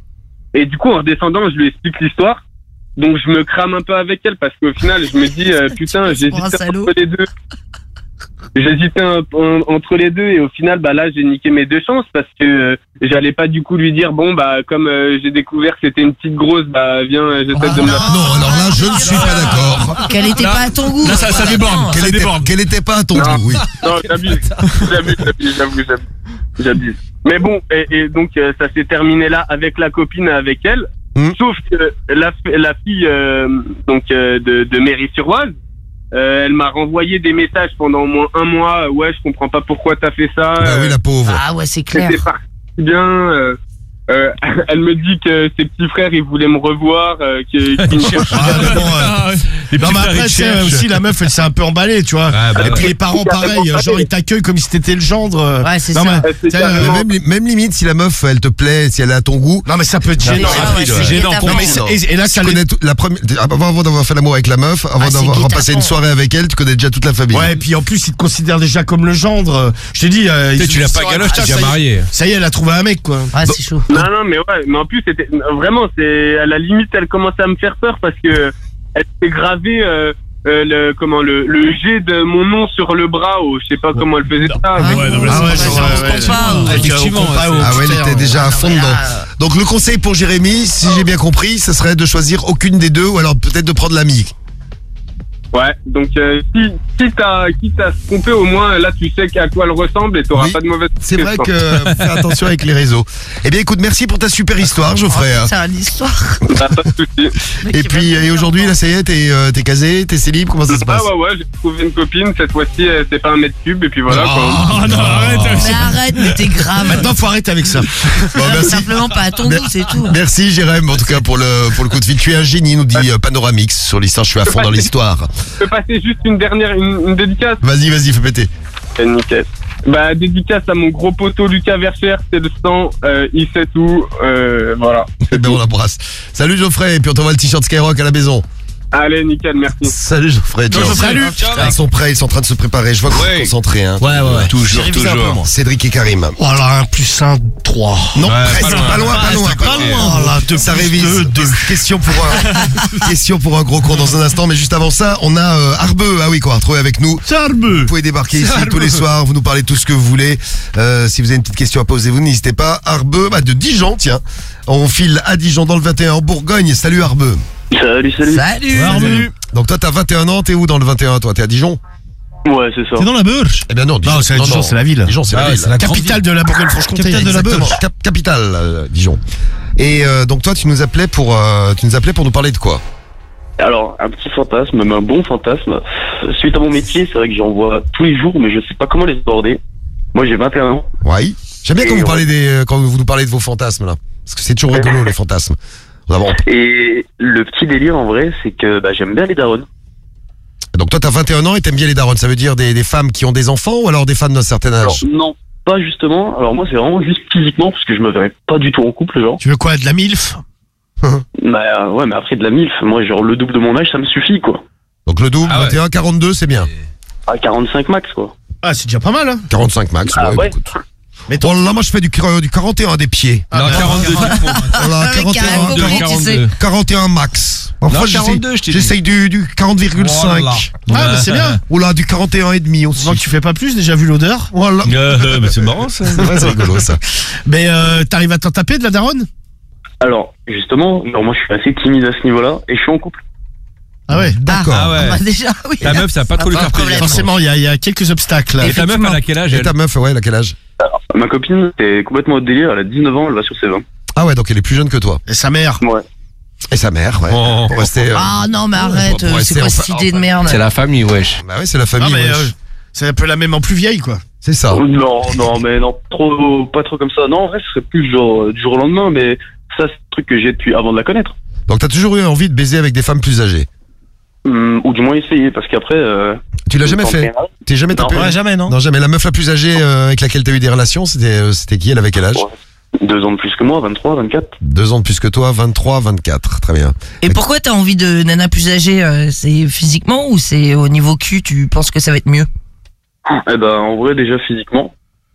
Et du coup, en redescendant, je lui explique l'histoire. Donc, je me crame un peu avec elle parce qu'au final, je me dis, euh, putain, passes pour un j'hésitais salaud. entre les deux. J'hésitais un- en- entre les deux et au final, bah là, j'ai niqué mes deux chances parce que euh, j'allais pas du coup lui dire, bon, bah comme euh, j'ai découvert que c'était une petite grosse, bah viens, euh, j'essaie de me la... Non, alors là, je ne suis pas d'accord. Qu'elle était Là- pas à ton goût. là, ça- ça Voilà, déborde. non. Qu'elle Ça était, déborde. qu'elle était pas à ton Non. goût, oui. Non, j'abuse. J'abuse, j'abuse, j'avoue, j'abuse. J'abuse. Mais bon, et, et donc euh, ça s'est terminé là avec la copine, avec elle. Mmh. Sauf que la, la fille euh, donc euh, de, de Méry-sur-Oise, euh, elle m'a renvoyé des messages pendant au moins un mois. Ouais, je comprends pas pourquoi t'as fait ça. Ah oui, la pauvre. Ah ouais, c'est clair. C'était parti bien. Euh, euh, elle me dit que ses petits frères ils voulaient me revoir. Euh, qu'ils- qu'ils me- Ah, mais bon, euh, Ah, ouais. Les non, petits mais frères, après, ils c'est cherchent. aussi la meuf, elle s'est un peu emballée, tu vois. Ah, bah Et puis ouais. les parents, pareil, genre ils t'accueillent comme si t'étais le gendre. euh. Ouais, c'est non, ça. mais, C'est t'sais, carrément- euh, Même, même limite, si la meuf, elle te plaît, si elle est à ton goût. non, mais ça peut être Ah, gênant. ouais, c'est c'est gênant. guet-apens. Non, mais c'est- et, et là, Tu ça les- connais tout- la première, avant, avant d'avoir fait l'amour avec la meuf, avant Ah, c'est d'avoir guet-apens. passé une soirée avec elle, tu connais déjà toute la famille. Ouais, et puis en plus, ils te considèrent déjà comme le gendre. Je t'ai dit, euh, Tu sais, ils- tu l'as pas ils- galoche, ah, t'es déjà ça y est- marié. Ça y est, elle a trouvé un mec, quoi. Ah, c'est chaud. Non, non, mais ouais, mais en plus, c'était vraiment, c'est à la limite, elle commençait à me faire peur parce que elle s'est gravée euh, euh, le comment le le G de mon nom sur le bras, ou je sais pas comment elle faisait ça. Ah avec- ouais, non, mais Ah c'est ouais, pas genre, ça, ouais, on se ouais, comprend pas. avec, euh, Effectivement, on comprend pas ouais, au Ah ouais, elle putain, était déjà à fond Ah, dedans. là, Donc le conseil pour Jérémy, si j'ai bien compris, ça serait de choisir aucune des deux ou alors peut-être de prendre l'ami. Ouais, donc euh, si, si t'as quitte à se tromper, au moins là tu sais à quoi elle ressemble et t'auras Oui, pas de mauvaise C'est vrai surprise, que fais attention avec les réseaux. Eh bien écoute, merci pour ta super histoire Geoffrey. C'est une histoire. quoi. Bah, pas de soucis. Et puis et aujourd'hui là ça y est, t'es euh, t'es casé, t'es célib, comment ça se passe? Ah ouais ouais, j'ai trouvé une copine, cette fois-ci euh, c'est pas un mètre cube et puis voilà quoi. Oh non, arrête. Mais arrête, mais t'es grave. Maintenant, faut arrêter avec ça. Bon, merci. Simplement pas à ton goût, c'est tout. Merci Jérém en tout cas pour le pour le coup de fil. Tu es un génie, nous dit euh, Panoramix sur l'histoire, je suis à fond dans l'histoire. Je peux passer juste une dernière, une, une dédicace. Vas-y, vas-y, fais péter. C'est nickel. Bah dédicace à mon gros poteau Lucas Vercher, c'est le sang, euh, il sait tout, euh, voilà. Eh ben on l'embrasse. Salut Geoffrey, et puis on t'envoie le t-shirt Skyrock à la maison. Allez, nickel, merci. Salut Geoffrey. Ciao, ciao. Geoffrey. Salut. Ciao, Ils mec. sont prêts, ils sont en train de se préparer. Je vois que vous êtes Ouais. concentrés. Hein. Ouais, ouais, ouais. Toujours, J'ai révisé un peu, toujours. moi. Cédric et Karim. Voilà, un plus un, trois. Non, Ouais, presque, pas pas loin. loin, pas loin, pas loin. Oh là, deux Ça plus révise. deux, deux. Question pour un, question pour un gros con dans un instant. Mais juste avant ça, on a euh, Arbeux. Ah oui, quoi, retrouvé avec nous. C'est Arbeux. Vous pouvez débarquer ici tous les soirs. Vous nous parlez de tout ce que vous voulez. Euh, si vous avez une petite question à poser, vous n'hésitez pas. Arbeux, bah, de Dijon, tiens. On file à Dijon dans le vingt et un en Bourgogne. Salut Arbeux. Salut, salut. Salut. Salut. Donc toi, t'as vingt et un ans. T'es où dans le vingt et un, toi? T'es à Dijon? Ouais, c'est ça. C'est dans la Burge. Eh bien non, Dijon, Non, c'est Dijon, c'est la ville. Dijon, c'est Ah la ouais, ville. c'est la grande Capitale de la Bourgogne-Franche-Comté. Capitale de la Exactement. Burge. Cap- capitale, euh, Dijon. Et euh, donc toi, tu nous appelais pour, euh, tu nous appelais pour nous parler de quoi? Alors, un petit fantasme, même un bon fantasme. Suite à mon métier, c'est vrai que j'en vois tous les jours, mais je sais pas comment les aborder. Moi, j'ai vingt et un ans. Ouais. J'aime bien Et quand vous ouais. parlez des, euh, quand vous nous parlez de vos fantasmes là, parce que c'est toujours rigolo les fantasmes. Vraiment. Et le petit délire, en vrai, c'est que bah, j'aime bien les darons. Donc toi, t'as vingt et un ans et t'aimes bien les darons. Ça veut dire des, des femmes qui ont des enfants ou alors des femmes d'un certain Alors, âge? non, pas justement. Alors moi, c'est vraiment juste physiquement, parce que je me verrais pas du tout en couple, genre. Tu veux quoi, de la MILF? Bah euh, ouais, mais après de la milf, moi, genre le double de mon âge, ça me suffit, quoi. Donc le double, Ah ouais. vingt et un, quarante-deux, c'est bien. À quarante-cinq max, quoi. Ah, c'est déjà pas mal, hein. quarante-cinq max. Ah ouais, ouais. écoute. Mais oh là, moi je fais du, euh, du quarante et un des pieds. Non, quarante-deux, Voilà, Avec quarante et un, un compris, tu sais. quarante-deux. quarante et un max. Parfois, Non, j'essaye- quarante-deux, je t'ai dit. j'essaye du, du quarante virgule cinq. Voilà. Ah, bah c'est bien. Ou là, du quarante et un et demi aussi. Donc tu fais pas plus, déjà vu l'odeur. Voilà. Euh, mais c'est marrant ça. Ouais, c'est rigolo ça. Mais euh, t'arrives à t'en taper de la daronne? Alors, justement, genre moi, je suis assez timide à ce niveau-là, et je suis en couple. Ah ouais. D'accord. Ah ouais. Bah, déjà, oui. Ta meuf, ça va pas trop lui faire plaisir. Forcément, il y, a- il y a quelques obstacles. Là. Et ta meuf, elle a quel âge Et elle ta meuf, ouais, elle a quel âge? Ma copine, c'est complètement au délire, elle a dix-neuf ans, elle va sur ses vingt. Ah ouais, donc elle est plus jeune que toi. Et sa mère. Ouais. Et sa mère, ouais. Oh. Pour rester, euh, Ah non, mais arrête, pour euh, rester c'est quoi enfin- cette idée de merde? C'est la famille, wesh. Bah ouais, c'est la Non, famille. mais wesh. euh, c'est un peu la même en plus vieille, quoi. C'est ça. Non, non, mais non, trop, pas trop comme ça. Non, en vrai, ce serait plus genre euh, du jour au lendemain, mais ça, c'est un truc que j'ai depuis avant de la connaître. Donc t'as toujours eu envie de baiser avec des femmes plus âgées. Hum, ou du moins essayer, parce qu'après. Euh, Tu l'as jamais quand fait? t'es- T'es jamais Non, tapé? ouais, jamais, non. Non, jamais. La meuf la plus âgée euh, avec laquelle t'as eu des relations, c'était euh, c'était qui? Elle avait quel âge? Deux ans de plus que moi, vingt-trois, vingt-quatre. Deux ans de plus que toi, vingt-trois, vingt-quatre. Très bien. Et pourquoi t'as envie de nana plus âgée? euh, C'est physiquement ou c'est au niveau cul? Tu penses que ça va être mieux? Eh ben, en vrai, déjà physiquement.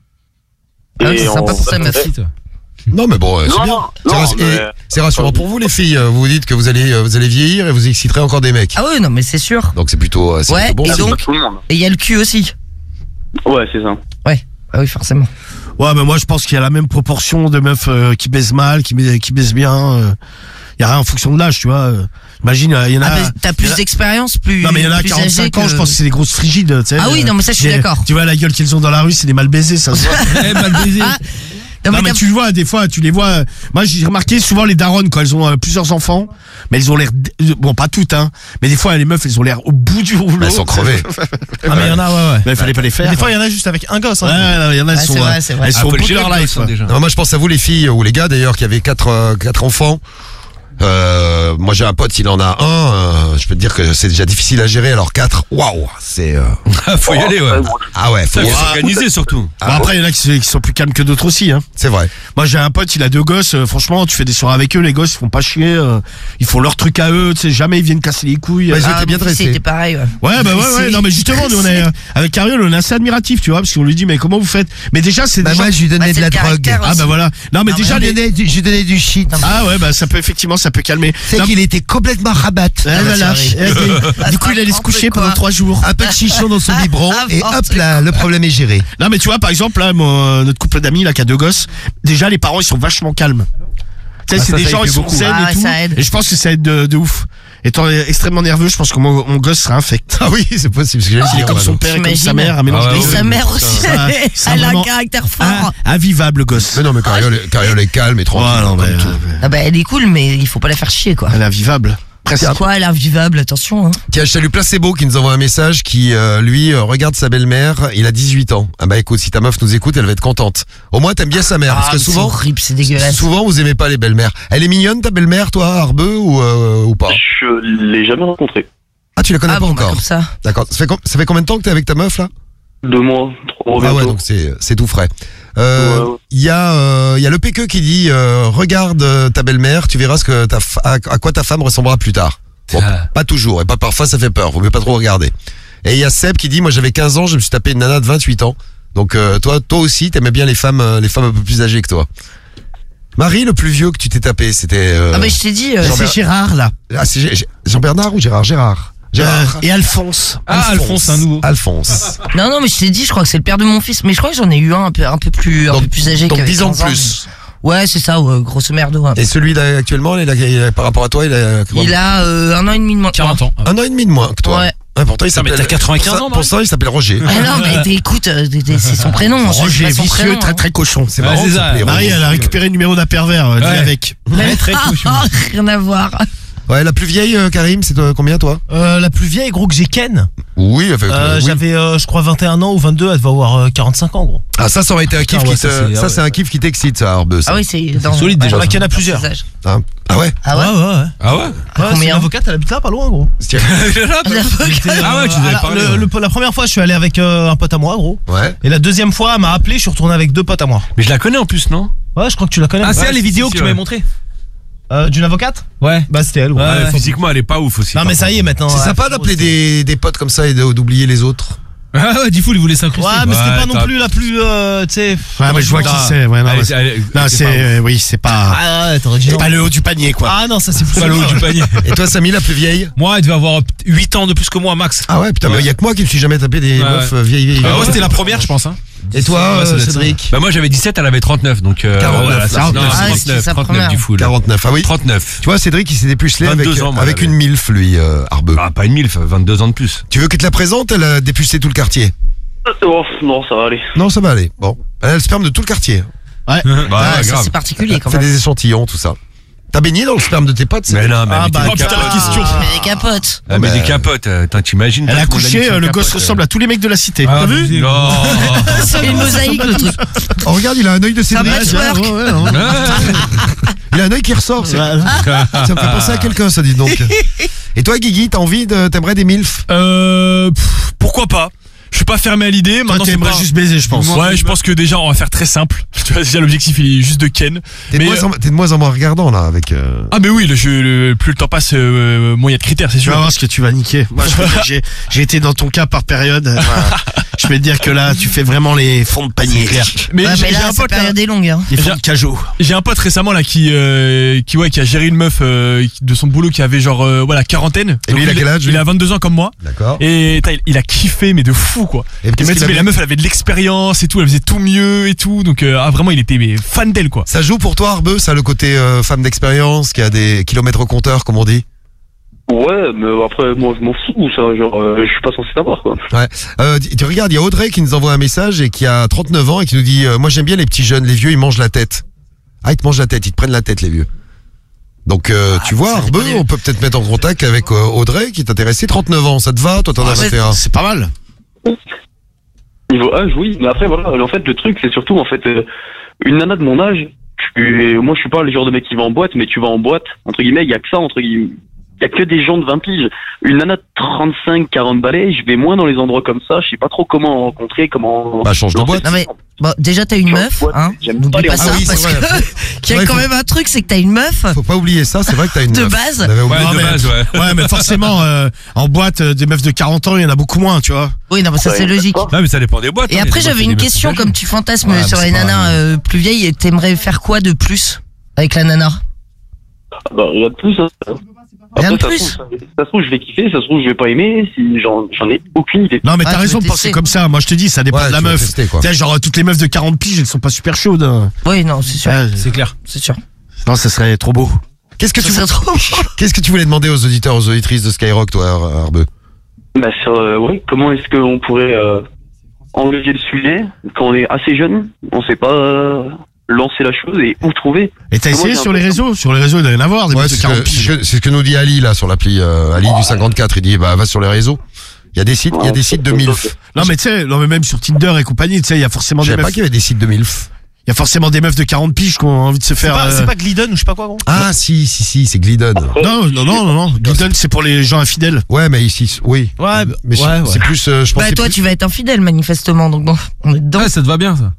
Ah, c'est en- sympa pour ça, meuf. Non, mais bon, euh, c'est Non, bien. non, C'est non, rass- mais- et c'est rassurant pour vous, les filles. euh, Vous vous dites que vous allez, euh, vous allez vieillir et vous exciterez encore des mecs. Ah ouais, non, mais c'est sûr. Donc c'est plutôt, euh, c'est Ouais, plutôt bon. et signe. donc, Tout le monde. et il y a le cul aussi. Ouais, c'est ça. Ouais, ah oui, forcément. Ouais, mais moi je pense qu'il y a la même proportion de meufs euh, qui baisent mal, qui, bais- qui baisent bien. Il y a rien en fonction de l'âge, tu vois. euh. Imagine, il y en a. Ah, mais t'as il y plus en a- d'expérience, plus. Non mais il y en a plus quarante-cinq âgé ans, que- je pense que c'est des grosses frigides, tu sais. Ah oui, euh, non, mais ça, je suis des- d'accord. Tu vois la gueule qu'ils ont dans la rue, c'est des mal baisés, ça se voit. Eh, mal baisé. Ah, Non, non, mais mais t'as- tu le vois, des fois, tu les vois. euh, Moi, j'ai remarqué souvent les daronnes quand elles ont euh, plusieurs enfants, mais elles ont l'air, d- bon, pas toutes, hein, mais des fois les meufs, elles ont l'air au bout du rouleau. Elles sont crevées. Ah, mais il y en a, ouais, ouais. Mais il fallait pas les faire. Des fois, il y en a juste avec un gosse. Ouais, Hein. ouais, il y en a, elles Ouais, sont, c'est vrai, euh, c'est vrai. elles Ah, sont au faut le bout de gérer, leur life. ça, quoi. déjà. Non, moi je pense à vous les filles ou les gars d'ailleurs qui avaient quatre euh, quatre enfants. Euh, moi j'ai un pote, il en a un. euh, je peux te dire que c'est déjà difficile à gérer. Alors quatre, waouh, c'est. euh, Faut y aller, ouais. Ah ouais, faut Ça, y faut aller. s'organiser surtout. Bon, après, il y en a qui, sont- qui sont plus calmes que d'autres aussi. Hein. C'est vrai. Moi, j'ai un pote, il a deux gosses. euh, franchement, tu fais des soirées avec eux, les gosses, ils font pas chier. euh, ils font leur truc à eux. Tu sais, jamais ils viennent casser les couilles. Ouais, euh. ils Ah, étaient bien mon fils, dressés. c'était pareil, ouais. Ouais, bah ouais, ouais. C'est- Non, mais justement, nous, on est, euh, avec Cariol, on est assez admiratif, tu vois, parce qu'on lui dit, mais comment vous faites? Mais déjà, c'est Bah déjà. moi je lui donnais Bah, de c'est la le drogue. caractère Ah, aussi. bah voilà. Non, mais Non, déjà, mais Je les. lui donnais du, je lui donnais du shit. Ah ouais, bah ça peut effectivement, ça peut calmer. C'est Non, qu'il était complètement rabat. Ah, voilà. c'est Eh, Bah, Du coup, il allait se n'importe coucher quoi. pendant trois jours. Un peu de chichon dans son biberon Ah, et n'importe hop là, le problème est géré. Non, mais tu vois, par exemple, là, mon, notre couple d'amis, là, qui a deux gosses, déjà, les parents, ils sont vachement calmes. Tu sais, Ah, c'est ça, des ça gens, aide ils sont beaucoup. zen Ah, et tout. ça aide. Et je pense que ça aide de, de ouf. Étant extrêmement nerveux, je pense que mon, mon gosse sera infect. Ah oui, c'est possible. Parce que Il est comme son père et comme sa mère, un mélange Ah des ouais, Et deux. sa mère aussi, Ça, ça, elle a un vraiment- caractère fort. Ah, invivable, le gosse. Mais non, mais Cariole, est- Cariole est calme et tranquille. Ouais, non, comme mais, tout. euh, Ah bah elle est cool, mais il faut pas la faire chier quoi. Elle est invivable. Presque. C'est quoi elle est invivable, attention. Hein. Tiens, je salue Placebo qui nous envoie un message qui, euh, lui, euh, regarde sa belle-mère. Il a dix-huit ans. Ah bah écoute, si ta meuf nous écoute, elle va être contente. Au moins, t'aimes bien sa mère. Ah, parce que mais c'est souvent, horrible, c'est dégueulasse. souvent, vous aimez pas les belles-mères. Elle est mignonne, ta belle-mère, toi, Arbeux, ou, euh, ou pas? Je l'ai jamais rencontré. Ah, tu la connais Ah pas bon, bah, encore? comme ça. D'accord. Ça fait, com- ça fait combien de temps que t'es avec ta meuf, là? Deux mois, trois mois Ah ouais, bientôt. donc c'est, c'est tout frais. Euh, Ouais, ouais. il y a, euh, il y a le P Q qui dit, euh, regarde euh, ta belle-mère, tu verras ce que ta fa- à, à quoi ta femme ressemblera plus tard. Bon, Ah. pas toujours, et pas parfois ça fait peur, vaut mieux pas trop regarder. Et il y a Seb qui dit, moi j'avais quinze ans, je me suis tapé une nana de vingt-huit ans. Donc euh, toi, toi aussi, t'aimais bien les femmes, euh, les femmes un peu plus âgées que toi. Marie, le plus vieux que tu t'es tapé, c'était. Euh... Ah mais je t'ai dit, euh, Jean-Bernard. C'est Gérard, là. Ah, c'est Gé- Gé- Jean-Bernard ou Gérard Gérard. Gérard. Euh, et Alphonse. Ah, Alphonse, un nouveau. Alphonse. non non mais je t'ai dit, je crois que c'est le père de mon fils, mais je crois que j'en ai eu un un peu un peu plus un Donc- peu plus âgé donc que dix ans de quinze plus. mais- Ouais c'est ça, ouais, grosso merdo. Ouais. Et celui là actuellement, il a, il a- par rapport à toi, il a. Il a euh, un an et demi de moins. quarante ans. Un an et demi de moins que toi. Ouais. Ah, pourtant, il Putain, mais s'appelle. t'as quatre-vingt-quinze pour ça- ans, Pour Marie ça, il s'appelle Roger. Ah non mais t'es- écoute, euh, t'es- t'es- c'est son prénom. je sais Roger, pas son vicieux, prénom, très hein. très cochon. C'est Ouais, marrant. c'est de ça. s'appeler Marie, Roger. elle a récupéré le numéro d'un pervers, euh, dis Ouais. avec. Très, très cochon. Rien à voir. Ouais, la plus vieille, euh, Karim, c'est euh, combien toi? Euh, la plus vieille, gros, que j'ai Ken. Oui, elle fait- Euh, oui. J'avais, euh, je crois, vingt et un ans ou vingt-deux, elle devait avoir euh, quarante-cinq ans, gros. Ah, ça, ça aurait été un kiff Ah ouais, qui ça, te- c'est- ça, ah c'est un kiff qui t'excite, ça, Arbeux, ça. Ah oui c'est dans- solide, déjà. ouais, Ouais, qu'il y en a dans plusieurs. ces âges. Ah, ah ouais? Ah ouais. ouais, ouais. ouais. Ah ouais? Ouais, c'est combien une avocate, elle habite là, pas loin, gros. Tiens. J'étais, Ah ouais, tu nous avais à la- parlé, le- ouais. le- La première fois, je suis allé avec euh, un pote à moi, gros. Ouais. Et la deuxième fois, elle m'a appelé, je suis retourné avec deux potes à moi. Mais je la connais en plus, non? Ouais, je crois que tu la connais. Ah, c'est Ouais, elle, les si, vidéos si, que tu ouais. m'avais montrées? Euh, D'une avocate? Ouais. Bah, c'était elle, ouais. Ouais, Ouais, ouais. physiquement, elle est pas ouf aussi. Non, par mais ça y est, contre. maintenant. C'est ouais, sympa faut- d'appeler des, des potes comme ça et de- d'oublier les autres. Ah ouais, Diffoul, il voulait s'incruster. Ouais, mais c'était Ouais, pas non t'as- plus la plus, euh, tu sais. Ouais, mais je vois qui c'est. Ouais, non, Elle mais est- c'est- elle est- non, elle c'est, est pas ouf. euh, oui, c'est pas, Ah ouais, t'aurais dit c'est non. pas le haut du panier, quoi. Ah non, ça c'est plus Pas le haut du panier. Et toi, Samy, la plus vieille? Moi, elle devait avoir huit ans de plus que moi, max. Ah ouais, putain, mais il y a que moi qui me suis jamais tapé des Ouais, meufs ouais. euh, vieilles, vieilles. Ah ouais, c'était la première, je pense. Hein. Et toi, Ouais, ça euh, doit être ça. Cédric? Bah moi j'avais dix-sept, elle avait trente-neuf, donc euh, quarante-neuf, voilà, ça- quarante-neuf, non, ah, c'est trente-neuf, sa trente-neuf première. du full. quarante-neuf, ah oui. trente-neuf. Tu vois, Cédric, il s'est dépucelé avec, vingt-deux ans, moi, avec elle une milf, lui, euh, Arbeux. Ah, pas une milf, vingt-deux ans de plus. Tu veux qu'elle te la présente? Elle a dépucelé tout le quartier. Oh, non, ça va aller. Non, ça va aller. Bon. Elle a le sperme de tout le quartier. Ouais. Bah, Ah, ça, grave. c'est particulier quand Fait même. des échantillons, tout ça. T'as baigné dans le sperme de tes potes? Mais non, mais Ah elle bah, mettait oh, des putain, capotes. la question. Mais des capotes. Elle met bah, des capotes, euh, putain, t'imagines? Elle a tout le monde couché, mis euh, son le gosse capote, ressemble à tous les mecs de la cité. Ah, T'as vu? vas-y. Non. C'est une mosaïque le truc. Oh, regarde, il a un œil de C'est un Cédric. patchwork. Ouais, ouais, ouais. Il a un œil qui ressort. c'est- Ça me fait penser à quelqu'un, ça dit donc. Et toi, Guigui, t'as envie de, t'aimerais des milfs? Euh, pff, pourquoi pas? Je suis pas fermé à l'idée. Toi, Maintenant, c'est t'aimerais pas... juste baiser, je pense. Ouais, je pense que déjà, on va faire très simple. Tu vois, déjà, l'objectif, il est juste de Ken. T'es de, Mais, moins en- t'es de moins en moins regardant, là, avec. euh, Ah, mais oui, le, je, le- plus le temps passe, euh, moins il y a de critères, c'est Tu sûr. vas voir ce que tu vas niquer. Moi, je peux dire que j'ai, j'ai été dans ton cas par période. Voilà. Je peux te dire que là, tu fais vraiment les fonds de panier. Mais Ouais, j'ai mais j'ai là, un sa pote là. période est longue. Hein. Les fonds de cajot. J'ai un pote récemment là qui euh, qui ouais qui a géré une meuf euh, de son boulot qui avait genre euh, voilà quarantaine. Et lui, il a quel âge, lui Il a vingt-deux ans comme moi. D'accord. Et t'as, il, il a kiffé mais de fou quoi. Et Il qu'est-ce m'a qu'il dit, mais avait- la meuf elle avait de l'expérience et tout, elle faisait tout mieux et tout. Donc euh, ah, vraiment il était mais, fan d'elle quoi. Ça joue pour toi, Arbeux, ça, le côté euh, femme d'expérience, qui a des kilomètres au compteur, comme on dit? Ouais, mais après, moi, je m'en fous, ça. Genre, euh, je suis pas censé savoir, quoi. Ouais. Euh, tu tu regardes, il y a Audrey qui nous envoie un message et qui a trente-neuf ans et qui nous dit euh, moi j'aime bien les petits jeunes, les vieux ils mangent la tête. Ah, ils te mangent la tête, ils te prennent la tête, les vieux. Donc euh, tu vois, Arbeux, on peut peut-être mettre en contact avec euh, Audrey qui est intéressée, trente-neuf ans, ça te va? Toi t'en as Ah, c'est- vingt et un. C'est pas mal. Niveau âge, oui, mais après, voilà, en fait, le truc, c'est surtout, en fait, euh, une nana de mon âge, tu- moi, je suis pas le genre de mec qui va en boîte, mais tu vas en boîte, entre guillemets, il y a que ça, entre guillemets. Il y a que des gens de vingt piges. Une nana de trente-cinq, quarante balais, je vais moins dans les endroits comme ça, je sais pas trop comment rencontrer, comment... Bah change de boîte. Non mais bon, déjà t'as une meuf, hein. J'aime N'oublie pas les pas ça Ah oui, c'est parce vrai. que qu'il y a Ouais, quand faut- même un truc, c'est que t'as une meuf. Faut pas oublier ça, c'est vrai que t'as une De meuf. base. On avait oublié. Ouais, Non, de mais- base, ouais. Ouais, mais forcément, euh, en boîte, euh, des meufs de quarante ans, il y en a beaucoup moins, tu vois. Oui, non, mais ça Ouais, c'est logique. Non, mais ça dépend des boîtes. Et hein, après les boîtes, j'avais c'est une des meufs question, plus comme âgées. tu fantasmes Ouais, sur mais les c'est pas- nanas euh, plus vieilles, t'aimerais faire quoi de plus avec la nana? Bah, rien de plus, hein. Rien de Après, plus. Ça se, trouve, ça se trouve, je vais kiffer, ça se trouve, je vais pas aimer, si j'en, j'en ai aucune idée. Non, mais Ah, t'as tu raison veux de penser tester. comme ça. Moi, je te dis, ça dépend Ouais, de la tu vas meuf. tester, quoi. Tu sais, genre, toutes les meufs de quarante piges, elles sont pas super chaudes. hein. Oui, non, c'est sûr, Ouais, C'est clair. c'est sûr. Non, ça serait trop beau. Qu'est-ce que Ça tu serait trop beau. Qu'est-ce que tu voulais demander aux auditeurs, aux auditrices de Skyrock, toi, Ar- Arbeux? Bah, sur, euh, ouais, comment est-ce qu'on pourrait euh, enlever le sujet quand on est assez jeune, on sait pas euh, lancer la chose et où trouver. Et t'as Moi, essayé j'ai sur un les peu- réseaux? Sur les réseaux, il doit y en avoir des Ouais, mecs de c'est ce, quarante que, piges. c'est c'est ce que nous dit Ali, là, sur l'appli, euh, Ali du cinquante-quatre. Il dit, bah, va sur les réseaux. Il y a des sites, il y a des sites de MILF. Non, mais tu sais, non, mais même sur Tinder et compagnie, tu sais, il y a forcément Je des savais pas meufs. qu'il y avait des sites de MILF. Il y a forcément des meufs de quarante piges qui ont envie de se C'est faire. pas, euh, c'est pas Glidden ou je sais pas quoi, gros. Ah, si, si, si, c'est Glidden. Non, non, non, non, non. Glidden, c'est pour les gens infidèles. Ouais, mais ici, oui. Ouais, Mais c'est- ouais, c'est ouais. plus, euh, je pense Bah, que c'est toi, plus- tu vas être infidèle, manifestement, donc bon, on est dedans. Ouais, ça te va bien, ça.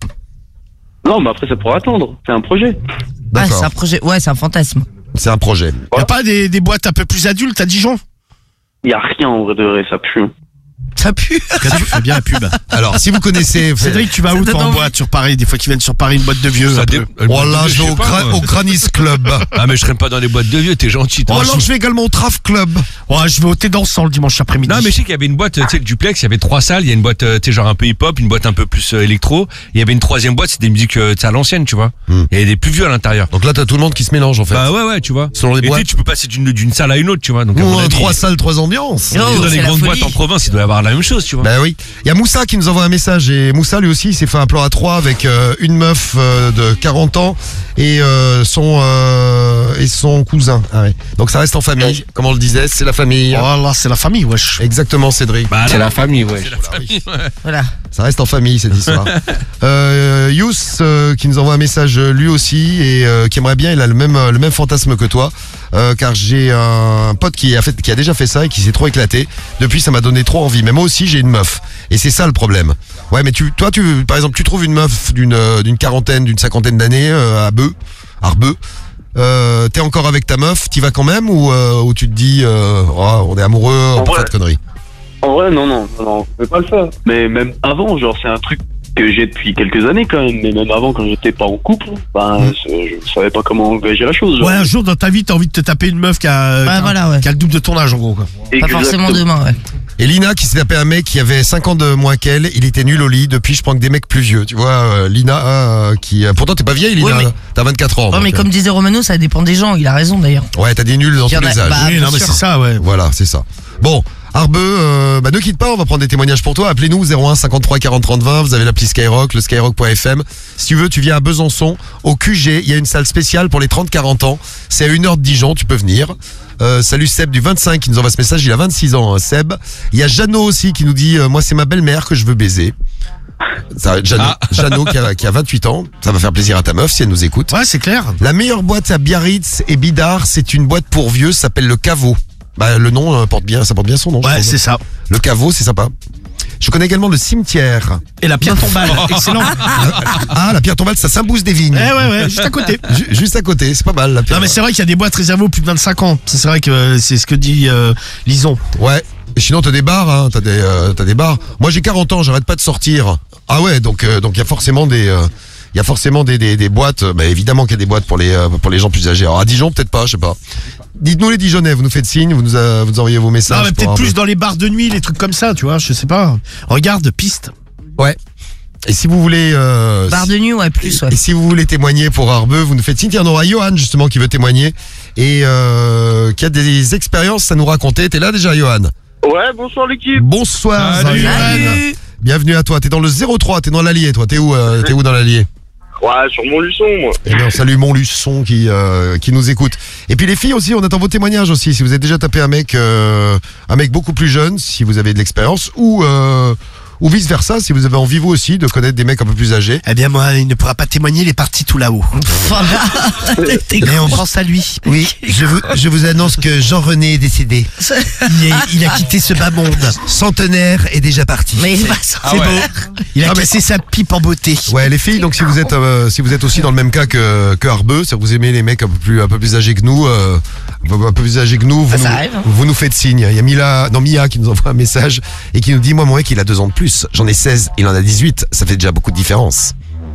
Non, mais après ça pourra attendre. C'est un projet. Ah, D'accord. c'est un projet, ouais, c'est un fantasme. C'est un projet. Y a pas des, des boîtes un peu plus adultes à Dijon? Il y a rien en vrai de vrai, ça pue. Ça pue. Tu fais bien la pub. Alors, si vous connaissez, Cédric, tu vas où toi en boîte sur Paris? Des fois qu'ils viennent sur Paris, une boîte de vieux. Ça un dé- peu. le boîte de Voilà, vieux, je vais sais au, pas, Gra- moi. au Granis Club. Ah, mais je traîne pas dans les boîtes de vieux, t'es gentil. Ou toi. alors, je vais également au Traf Club. Ouais, je vais au thé dansant le dimanche après-midi. Non, mais je sais qu'il y avait une boîte, tu sais, le duplex, il y avait trois salles. Il y a une boîte, euh, tu sais, genre un peu hip-hop, une boîte un peu plus euh, électro. Il y avait une troisième boîte, c'était des musiques, euh, tu sais, à l'ancienne, tu vois. Hmm. Il y avait des plus vieux à l'intérieur. Donc là, t'as tout le monde qui se mélange, en fait. Bah ouais, ouais, tu vois. Selon les Et tu sais, boîtes. tu peux passer d'une d'une salle à une autre, tu vois. Donc, à mon Ou, euh, avis, trois salles, trois ambiances. Oh, dans c'est les la grandes folie. boîtes en province, il doit y avoir la même chose, tu vois. Bah oui. Il y a Moussa qui nous envoie un message et Moussa lui aussi il s'est fait un plan à trois avec euh, une meuf euh, de quarante ans et euh, son euh, et son cousin. Ah ouais. Donc ça reste en famille, comme on le disait, c'est la famille. Oh là, c'est la famille, wesh. Exactement, Cédric. Bah, C'est la famille, ouais. c'est la famille, ouais. Voilà. Ça reste en famille cette histoire. euh, Yous euh, qui nous envoie un message euh, lui aussi et euh, qui aimerait bien, il a le même euh, le même fantasme que toi, euh, car j'ai un pote qui a fait qui a déjà fait ça et qui s'est trop éclaté. Depuis, ça m'a donné trop envie. Mais moi aussi, j'ai une meuf et c'est ça le problème. Ouais, mais tu toi tu par exemple, tu trouves une meuf d'une euh, d'une quarantaine, d'une cinquantaine d'années euh, à Beu, Arbeux. Euh, t'es encore avec ta meuf, t'y vas quand même ou, euh, ou tu te dis euh, oh, on est amoureux, on peut Ouais. faire de conneries. En vrai, non, non, non, non, je vais pas le faire. Mais même avant, genre, c'est un truc que j'ai depuis quelques années quand même. Mais même avant, quand j'étais pas en couple, ben, Mm. c'est- je savais pas comment engager la chose. Genre. Ouais, un jour dans ta vie, t'as envie de te taper une meuf qui a, qui a- voilà, ouais. qui a le double de ton âge, en gros, quoi. Pas forcément demain, ouais. Et Lina qui s'est tapé un mec qui avait cinq ans de moins qu'elle, il était nul au lit, depuis je prends que des mecs plus vieux, tu vois, euh, Lina euh, qui... euh, pourtant t'es pas vieille Lina, Ouais, mais- t'as vingt-quatre ans. Ouais, donc, mais euh, comme disait Romano, ça dépend des gens, il a raison d'ailleurs. ouais, t'as des nuls dans Il y tous en a- les âges. bah, Oui, bien non, mais sûr. c'est ça, ouais. Voilà, c'est ça. Bon, Arbeux, euh, bah ne quitte pas, on va prendre des témoignages pour toi. Appelez-nous zéro un cinquante-trois quarante trente vingt, vous avez l'appli Skyrock, le skyrock point f m. Si tu veux, tu viens à Besançon, au Q G, il y a une salle spéciale pour les trente quarante ans. C'est à une heure de Dijon, tu peux venir. Euh, salut Seb du vingt-cinq qui nous envoie ce message, il a vingt-six ans, hein, Seb. Il y a Jeannot aussi qui nous dit, euh, moi c'est ma belle-mère que je veux baiser. Ça, Jeannot, Ah. Jeannot qui, a, qui a vingt-huit ans, ça va faire plaisir à ta meuf si elle nous écoute. Ouais, c'est clair. La meilleure boîte à Biarritz et Bidart, c'est une boîte pour vieux, ça s'appelle le Caveau. Bah, le nom euh, porte bien, ça porte bien son nom. je Ouais, trouve. c'est ça. Le Caveau, c'est sympa. Je connais également le cimetière. Et la pierre tombale, excellent. Ah, la pierre tombale, ça s'imbousse des vignes. Eh ouais, ouais, juste à côté. Ju- Juste à côté, c'est pas mal la pierre. Non, mais c'est vrai qu'il y a des boîtes réservées aux plus de vingt-cinq ans. Ça, c'est vrai que euh, c'est ce que dit euh, Lison. Ouais. Et sinon, t'as des bars, hein. T'as des, euh, t'as des bars. Moi, j'ai quarante ans, j'arrête pas de sortir. Ah ouais, donc, euh, donc il y a forcément des, euh, il y a forcément des, des, des boîtes. Bah, évidemment qu'il y a des boîtes pour les, euh, pour les gens plus âgés. Alors, à Dijon, peut-être pas, je sais pas. Dites-nous les Dijonnais, vous nous faites signe, vous nous, euh, vous nous envoyez vos messages. Non, mais pour peut-être un plus peu. dans les bars de nuit, les trucs comme ça, tu vois, je sais pas. Regarde, piste. Ouais. Et si vous voulez, euh, Bar de nuit, ouais, plus, ouais. Et si vous voulez témoigner pour Arbeux, vous nous faites signe. Tiens, on aura Johan justement qui veut témoigner et euh, qui a des expériences à nous raconter. T'es là déjà, Johan? Ouais, bonsoir l'équipe. Bonsoir, Salut. Johan. Salut. Bienvenue à toi. T'es dans le zéro trois, t'es dans l'Allier, toi. T'es où, euh, t'es où dans l'Allier? Ouais, sur mon luçon, moi. Eh bien, salut Montluçon qui euh, qui nous écoute. Et puis les filles aussi, on attend vos témoignages aussi. Si vous avez déjà tapé un mec, euh, un mec beaucoup plus jeune, si vous avez de l'expérience, ou euh, ou vice versa, si vous avez envie vous aussi de connaître des mecs un peu plus âgés. Eh bien, moi, il ne pourra pas témoigner, il est parti tout là-haut. Mais on pense à lui. Oui, je vous, je vous annonce que Jean-René est décédé. Il, est- il a quitté ce bas monde. Centenaire est déjà parti. Mais il va c'est sortir. beau. Il a cassé sa pipe en beauté. Ouais, les filles, donc si vous êtes euh, si vous êtes aussi dans le même cas que que Arbeux, si vous aimez les mecs un peu plus un peu plus âgés que nous, euh, un peu- un peu plus âgés que nous, vous, Ça, ça nous, arrive, hein. vous nous faites signe. Il y a Mila, non Mia qui nous envoie un message et qui nous dit moi mon mec il a deux ans de plus, j'en ai seize, il en a dix-huit, ça fait déjà beaucoup de différence.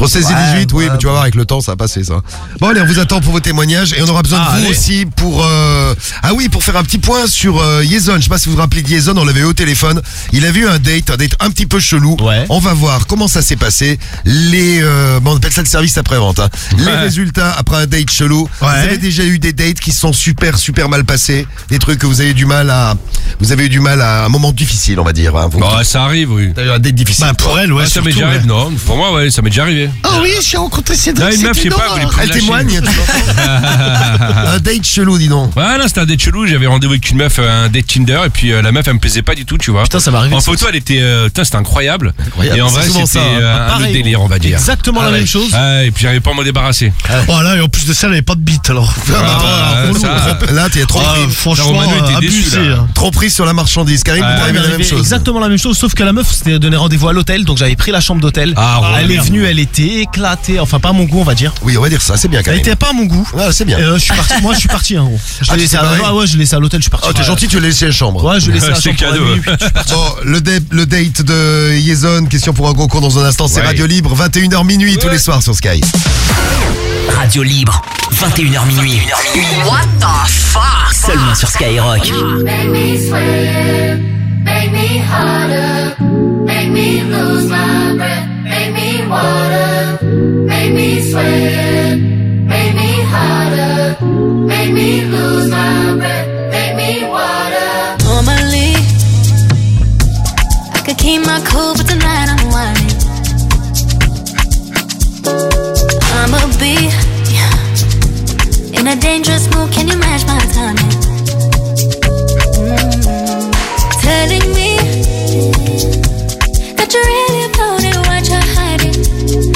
Entre seize et dix-huit, oui, ouais, mais tu vas voir, avec le temps, ça va passer, ça. Bon, allez, on vous attend pour vos témoignages et on aura besoin Ah, de vous allez. aussi pour... Euh... Ah oui, pour faire un petit point sur euh, Yezon. Je sais pas si vous vous rappelez de Yezon, on l'avait eu au téléphone. Il a vu un date, un date un petit peu chelou. Ouais. On va voir comment ça s'est passé. Les... Euh... Bon, on appelle ça le service après-vente. Hein. Les Ouais. résultats après un date chelou. Ouais. Vous avez déjà eu des dates qui sont super, super mal passés. Des trucs que vous avez eu du mal à... Vous avez eu du mal à un moment difficile, on va dire. Hein. Vous... Bon, ça arrive, oui. T'as eu un date difficile. Bah, pour toi. elle, ouais. Ouais, ça m'est surtout, déjà arrivé. ouais. Non, pour moi, ouais, ça m'est déjà arrivé. Oh oui, j'ai rencontré Cédric. Là, une meuf, je sais c'était pas, une voulait horreur. plus Elle lâcher. témoigne. tu vois. Un date chelou, dis donc. Ouais, là, c'était un date chelou. J'avais rendez-vous avec une meuf, euh, un date Tinder, et puis euh, la meuf, elle me plaisait pas du tout, tu vois. Putain, ça m'est arrivé. En ça. photo, elle était, euh, putain, c'était incroyable. Incroyable, Et en c'est vrai, souvent c'était ça, hein. euh, un Pareil, autre délire, on va dire. Exactement Ah la ouais. même chose. Ouais, et puis j'arrivais pas à m'en débarrasser. Voilà, et en plus de ça, elle avait pas de bite, alors. Ah, bah, bah, relou. ça- Trop- Là, t'es trop Ah, pris. franchement, Romano était euh, déçu, abusé. là. hein. Trop pris sur la marchandise. Karim, Ouais, vous Ça avez m'est la même arrivé chose. exactement la même chose, sauf que la meuf s'était donné rendez-vous à l'hôtel, donc j'avais pris la chambre d'hôtel. Ah, ouais, elle est merde. venue, elle était éclatée, enfin pas à mon goût, on va dire. Oui, on va dire ça, c'est bien, Elle Karim. était pas à mon goût. Ah, c'est bien. Euh, je suis parti, moi je suis parti, hein, gros. Je Ah, l'ai tu laissé t'es à, barré ah ouais, je l'ai laissé à l'hôtel, je suis parti. Oh, t'es gentil, tu l'as laissé à la chambre. Ouais, je l'ai laissé à la C'est chambre. cadeau. pour la nuit, puis- Bon, le, dé- le date de Yezon, question pour un concours dans un instant, c'est Ouais. Radio Libre, vingt et une heures minuit tous les soirs sur Sky. Radio Libre, vingt et une heures minuit. What the fuck? Seulement sur Skyrock. Make me sweat, make me harder, make me lose my breath, make me water, make me sweat, make me harder, make me lose my breath, make me water. Normally, I could keep my cool, but tonight I'm whining. I'ma be in a dangerous mood. Can you match my timing? Mm. Telling me that you're really about it, what you're hiding.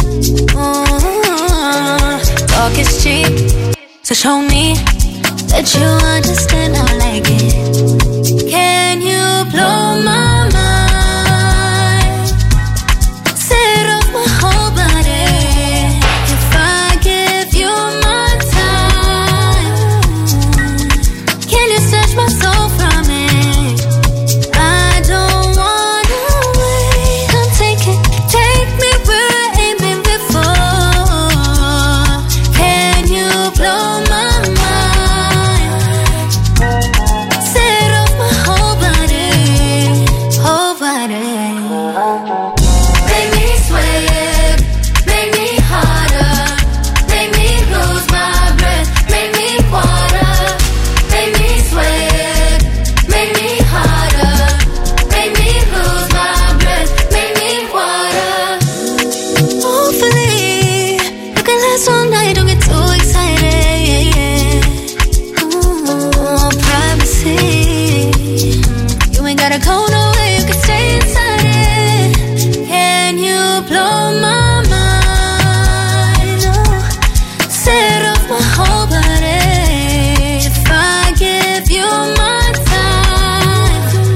Mm. Talk is cheap, so show me that you understand. I like it. Can you blow my mind? Set off my whole body. If I give you my time, can you snatch my soul from it? I don't wanna wait. Come take it, take me where I ain't been before. Can you blow my mind? Set off my whole body, whole body. Make me sweat, make me harder, make me lose my breath, make me water, make me sweat, make me harder, make me lose my breath, make me water. Hopefully, you can last all night, don't get too excited. Ooh, privacy. You ain't gotta go nowhere, you can stay inside it. Can you blow my mind? Oh, set off my whole body. If I give you my time,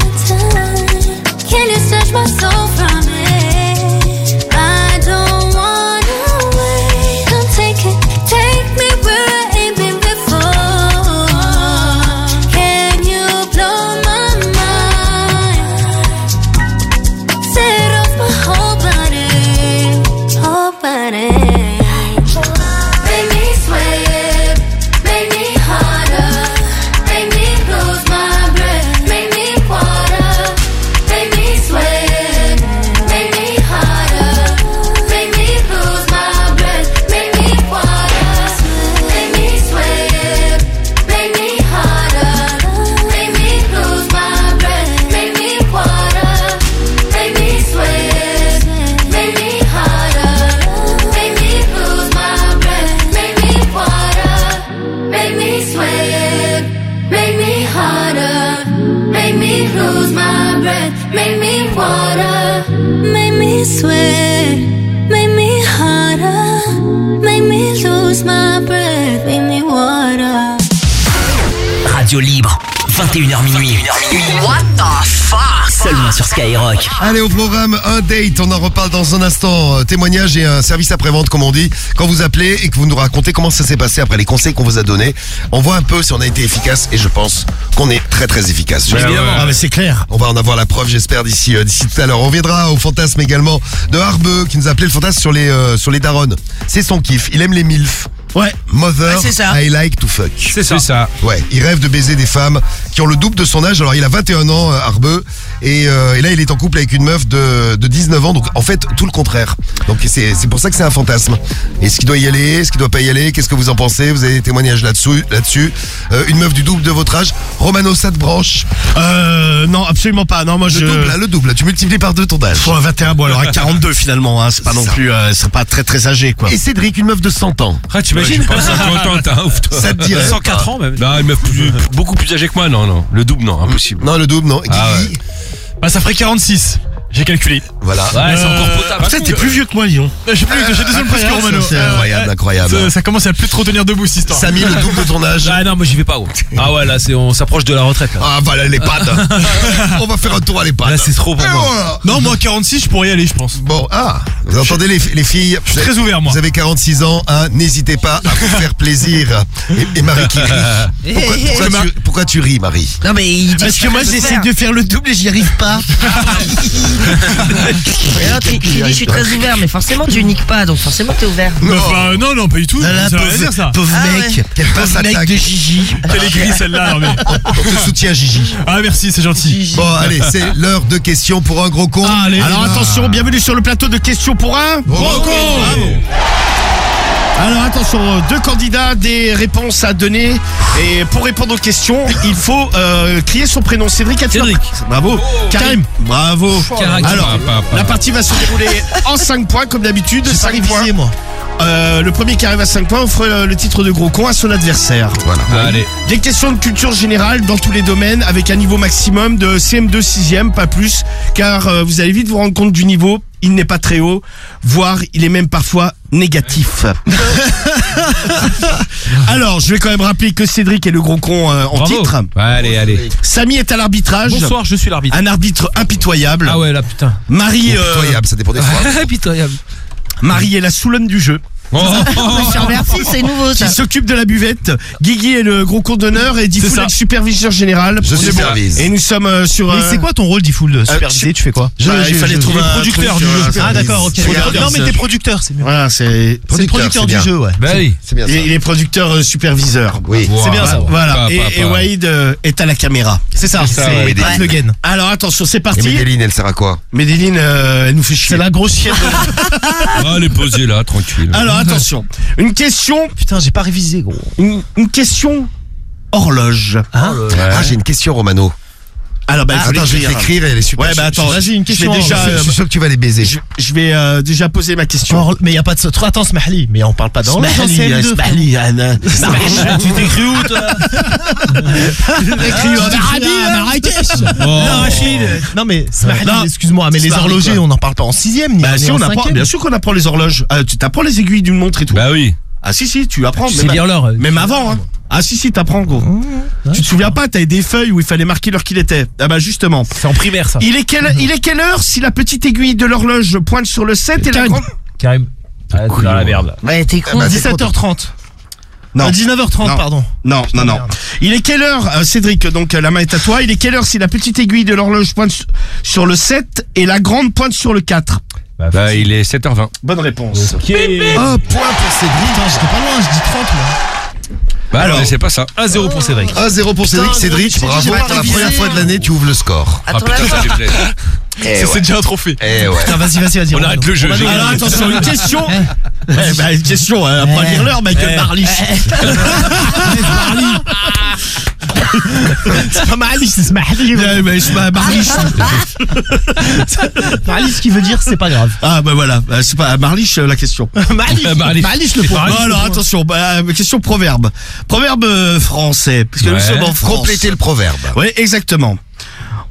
can you snatch my soul from it? I don't wanna wait. Come take it, take me where I ain't been before. Can you blow my mind? Set off my whole body, whole body. Make me sweat, make me harder, make me lose my breath, make me water, make me sweat, make me harder, make me lose my breath, make me water, make me sweat, make me harder, make me lose my breath, make me water, make me sweat, make me harder, make me lose my breath, make me water, make me sweat, make me harder, make me lose my breath, make me water, Make me sweat, make me harder, make me lose my breath, make me water. Radio Libre, vingt et une heures minuit. What the Seulement sur Skyrock. Allez, au programme, un date, on en reparle dans un instant. Euh, témoignage et un service après-vente, comme on dit. Quand vous appelez et que vous nous racontez comment ça s'est passé après les conseils qu'on vous a donnés, on voit un peu si on a été efficace et je pense qu'on est très très efficace. Ouais, ouais. Ah mais c'est clair. On va en avoir la preuve, j'espère, d'ici euh, d'ici tout à l'heure. On reviendra au fantasme également de Harbeux qui nous a appelé le fantasme sur les, euh, sur les darons. C'est son kiff, il aime les milfs. Ouais. Mother, Ouais, c'est ça. I like to fuck. C'est ça. C'est ça. Ouais, il rêve de baiser des femmes qui ont le double de son âge. Alors il a vingt et un ans, euh, Harbeux, et, euh, et là il est en couple avec une meuf de, de dix-neuf ans. Donc en fait tout le contraire. Donc c'est c'est pour ça que c'est un fantasme. Est-ce qu'il doit y aller? Est-ce qu'il doit pas y aller? Qu'est-ce que vous en pensez? Vous avez des témoignages là-dessus. Là-dessus, euh, une meuf du double de votre âge. Romano, ça te branche? Euh, non, absolument pas. Non, moi Le je. double, là, le double. Là, tu multiplies par deux ton âge. Faut un vingt et un, bon alors à quarante-deux finalement, hein, c'est pas non Ça. plus, euh, c'est pas très très âgé quoi. Et Cédric, une meuf de cent ans. Ah, t'imagines? Pas cinquante ans, t'as un ouf, toi. Ça te dirait? cent quatre ans même. Non, une meuf plus, beaucoup plus âgée que moi, non, non. Le double, non, impossible. Non, le double, non. Ah Guigui, Bah ça ferait quarante-six. J'ai calculé. voilà. Ouais, c'est encore potable. Putain, t'es plus vieux que moi, Lyon. J'ai plus, j'ai deux ans de plus que Romano. C'est incroyable, incroyable. Ça, ça commence à plus trop tenir debout cette histoire. Samy, le double de ton âge. Ah non, moi j'y vais pas. gros. Ah ouais, là c'est on s'approche de la retraite là. Ah, voilà l'EHPAD. On va faire un tour à l'EHPAD. Là c'est trop pour Et moi. voilà. Non, moi quarante-six, je pourrais y aller, je pense. Bon, ah, vous entendez les, les filles? Je suis très ouvert, moi. Vous avez quarante-six ans, hein, n'hésitez pas à vous faire plaisir. Et, et Marie qui rit. Pourquoi, pourquoi tu, pourquoi tu ris, Marie? Non mais il dit Parce que moi j'essaie de faire le double et j'y arrive pas. Mais non, tu tu dis je suis très ouvert, mais forcément tu niques pas, donc forcément t'es ouvert. Non, bah, non, non, pas du tout. Ah là, Ça veut pauvre, rien dire ça. pauvre Ah mec, ouais. Quelle passe pauvre mec attaque. de Gigi. Quelle aigrie celle-là, non, mais. On te soutient, Gigi. Ah merci, c'est gentil. Bon, allez, c'est l'heure de questions pour un gros con. Allez, alors Ah. attention, bienvenue sur le plateau de questions pour un Gros con. Bravo. Alors attention, deux candidats, des réponses à donner. Et pour répondre aux questions, il faut euh, crier son prénom. Cédric, as-tu Cédric. Bravo. Karim. Bravo. Karim. Alors, Pas, pas, la pas. partie va se dérouler en cinq points comme d'habitude. J'ai pas cinq points. révisé, moi. Euh, le premier qui arrive à cinq points offre euh, le titre de gros con à son adversaire. Voilà. Allez. Des questions de culture générale dans tous les domaines avec un niveau maximum de C M deux sixième, pas plus, car euh, vous allez vite vous rendre compte du niveau. Il n'est pas très haut, voire il est même parfois négatif. Alors, je vais quand même rappeler que Cédric est le gros con euh, en Bravo. titre. Allez, allez. Samy est à l'arbitrage. Bonsoir, je suis l'arbitre. Un arbitre impitoyable. Ah ouais là putain. Marie, euh, Pitoyable, ça dépend des fois. Pitoyable. Marie est la soulonne du jeu. Oh. Je te remercie, c'est nouveau ça. Qui s'occupe de la buvette. Guigui est le gros con d'honneur et Diffoul est le superviseur général. Je On est bon. supervise. Et nous sommes euh, sur. Mais euh, c'est quoi ton rôle, Diffoul, de superviser? je- Tu fais quoi? je- Bah, il fallait trouver un producteur truc, du euh, jeu. Ah d'accord, ok. Regarde, Non mais t'es producteur, c'est mieux. Voilà, c'est. C'est le producteur c'est du bien. jeu, ouais. Bah oui. C'est bien ça. Il est, il est producteur euh, superviseur. Oui. C'est bien ça. ouais. Voilà. Pas, et, pas, et pas. Waïd euh, est à la caméra. C'est ça, C'est ça, c'est ouais. Pat Le Guen. Alors attention, c'est Et parti. Medellin, elle sert à quoi? Medellin, euh, elle nous fait chier. C'est la grosse chienne. Ah, allez, posez là, tranquille. Alors attention, une question, Putain, j'ai pas révisé, gros. une, une question horloge. Hein? Ah, j'ai une question, Romano. Alors bah, il faut Attends, je vais l'écrire. l'écrire et elle est super. Ouais, bah attends, Vas-y, une je vais question déjà, horloge. Je euh, suis sûr que tu vas les baiser. je, je vais euh, déjà poser ma question. Genre, mais y a pas de ça. Attends, Smahli, mais on parle pas d'horloge en C M deux. Smahli, Anna. Tu t'écris où, toi? Écrit en Arabie, à Marrakech. Non, Rachid. Non, mais Smahli, Non. excuse-moi, mais les Smahli, horlogers, quoi. on n'en parle pas en sixième, ni Bah ni si en on apprend, cinquième. bien sûr qu'on apprend les horloges. Euh, tu t'apprends les aiguilles d'une montre et tout. Bah oui. Ah si si, tu apprends. Tu sais même, lire l'heure. même avant. Hein. Ah si si, t'apprends gros. Tu te souviens pas, t'avais des feuilles où il fallait marquer l'heure qu'il était. Ah bah justement. C'est en primaire, ça. Il est quelle, il est quelle heure si la petite aiguille de l'horloge pointe sur le sept et la grande... Karim. Ah, t'es dans la merde. Ouais, t'es con. bah, c'est dix-sept heures trente. Non. Euh, dix-neuf heures trente, Non. pardon. Non, non, non. merde. Il est quelle heure, euh, Cédric, donc euh, la main est à toi, il est quelle heure si la petite aiguille de l'horloge pointe su- sur le sept et la grande pointe sur le quatre? Bah, il est sept heures vingt. Bonne réponse. Ok. Oh, point pour Cédric. Putain, j'étais pas loin, je dis trente, moi. Bah, Alors. alors, c'est pas ça. un zéro pour Cédric. un zéro pour Cédric. Putain, Cédric, j'ai- j'ai bravo. pas Pour la révisé. première fois de l'année, tu ouvres le score. Ah putain, ça fait plaisir. Eh Ça, c'est ouais. déjà un trophée. Eh ouais. Putain, vas-y, vas-y, vas-y. On arrête le jeu, j'ai Alors gagné. attention, une question. Eh bah, une question, hein, pas lire l'heure, Michael Marlich. C'est pas Marlich, c'est Smahli. Ouais, mais je m'as Marlich. Marlich, ce qui veut dire, c'est pas grave. Ah bah voilà, bah, c'est pas Marlich euh, la question. Marlich, Marlich. Marlich le pauvre. Bon, alors attention, bah, question proverbe. Proverbe euh, français, parce que nous Ouais. sommes en France. Complétez le proverbe. Oui, exactement.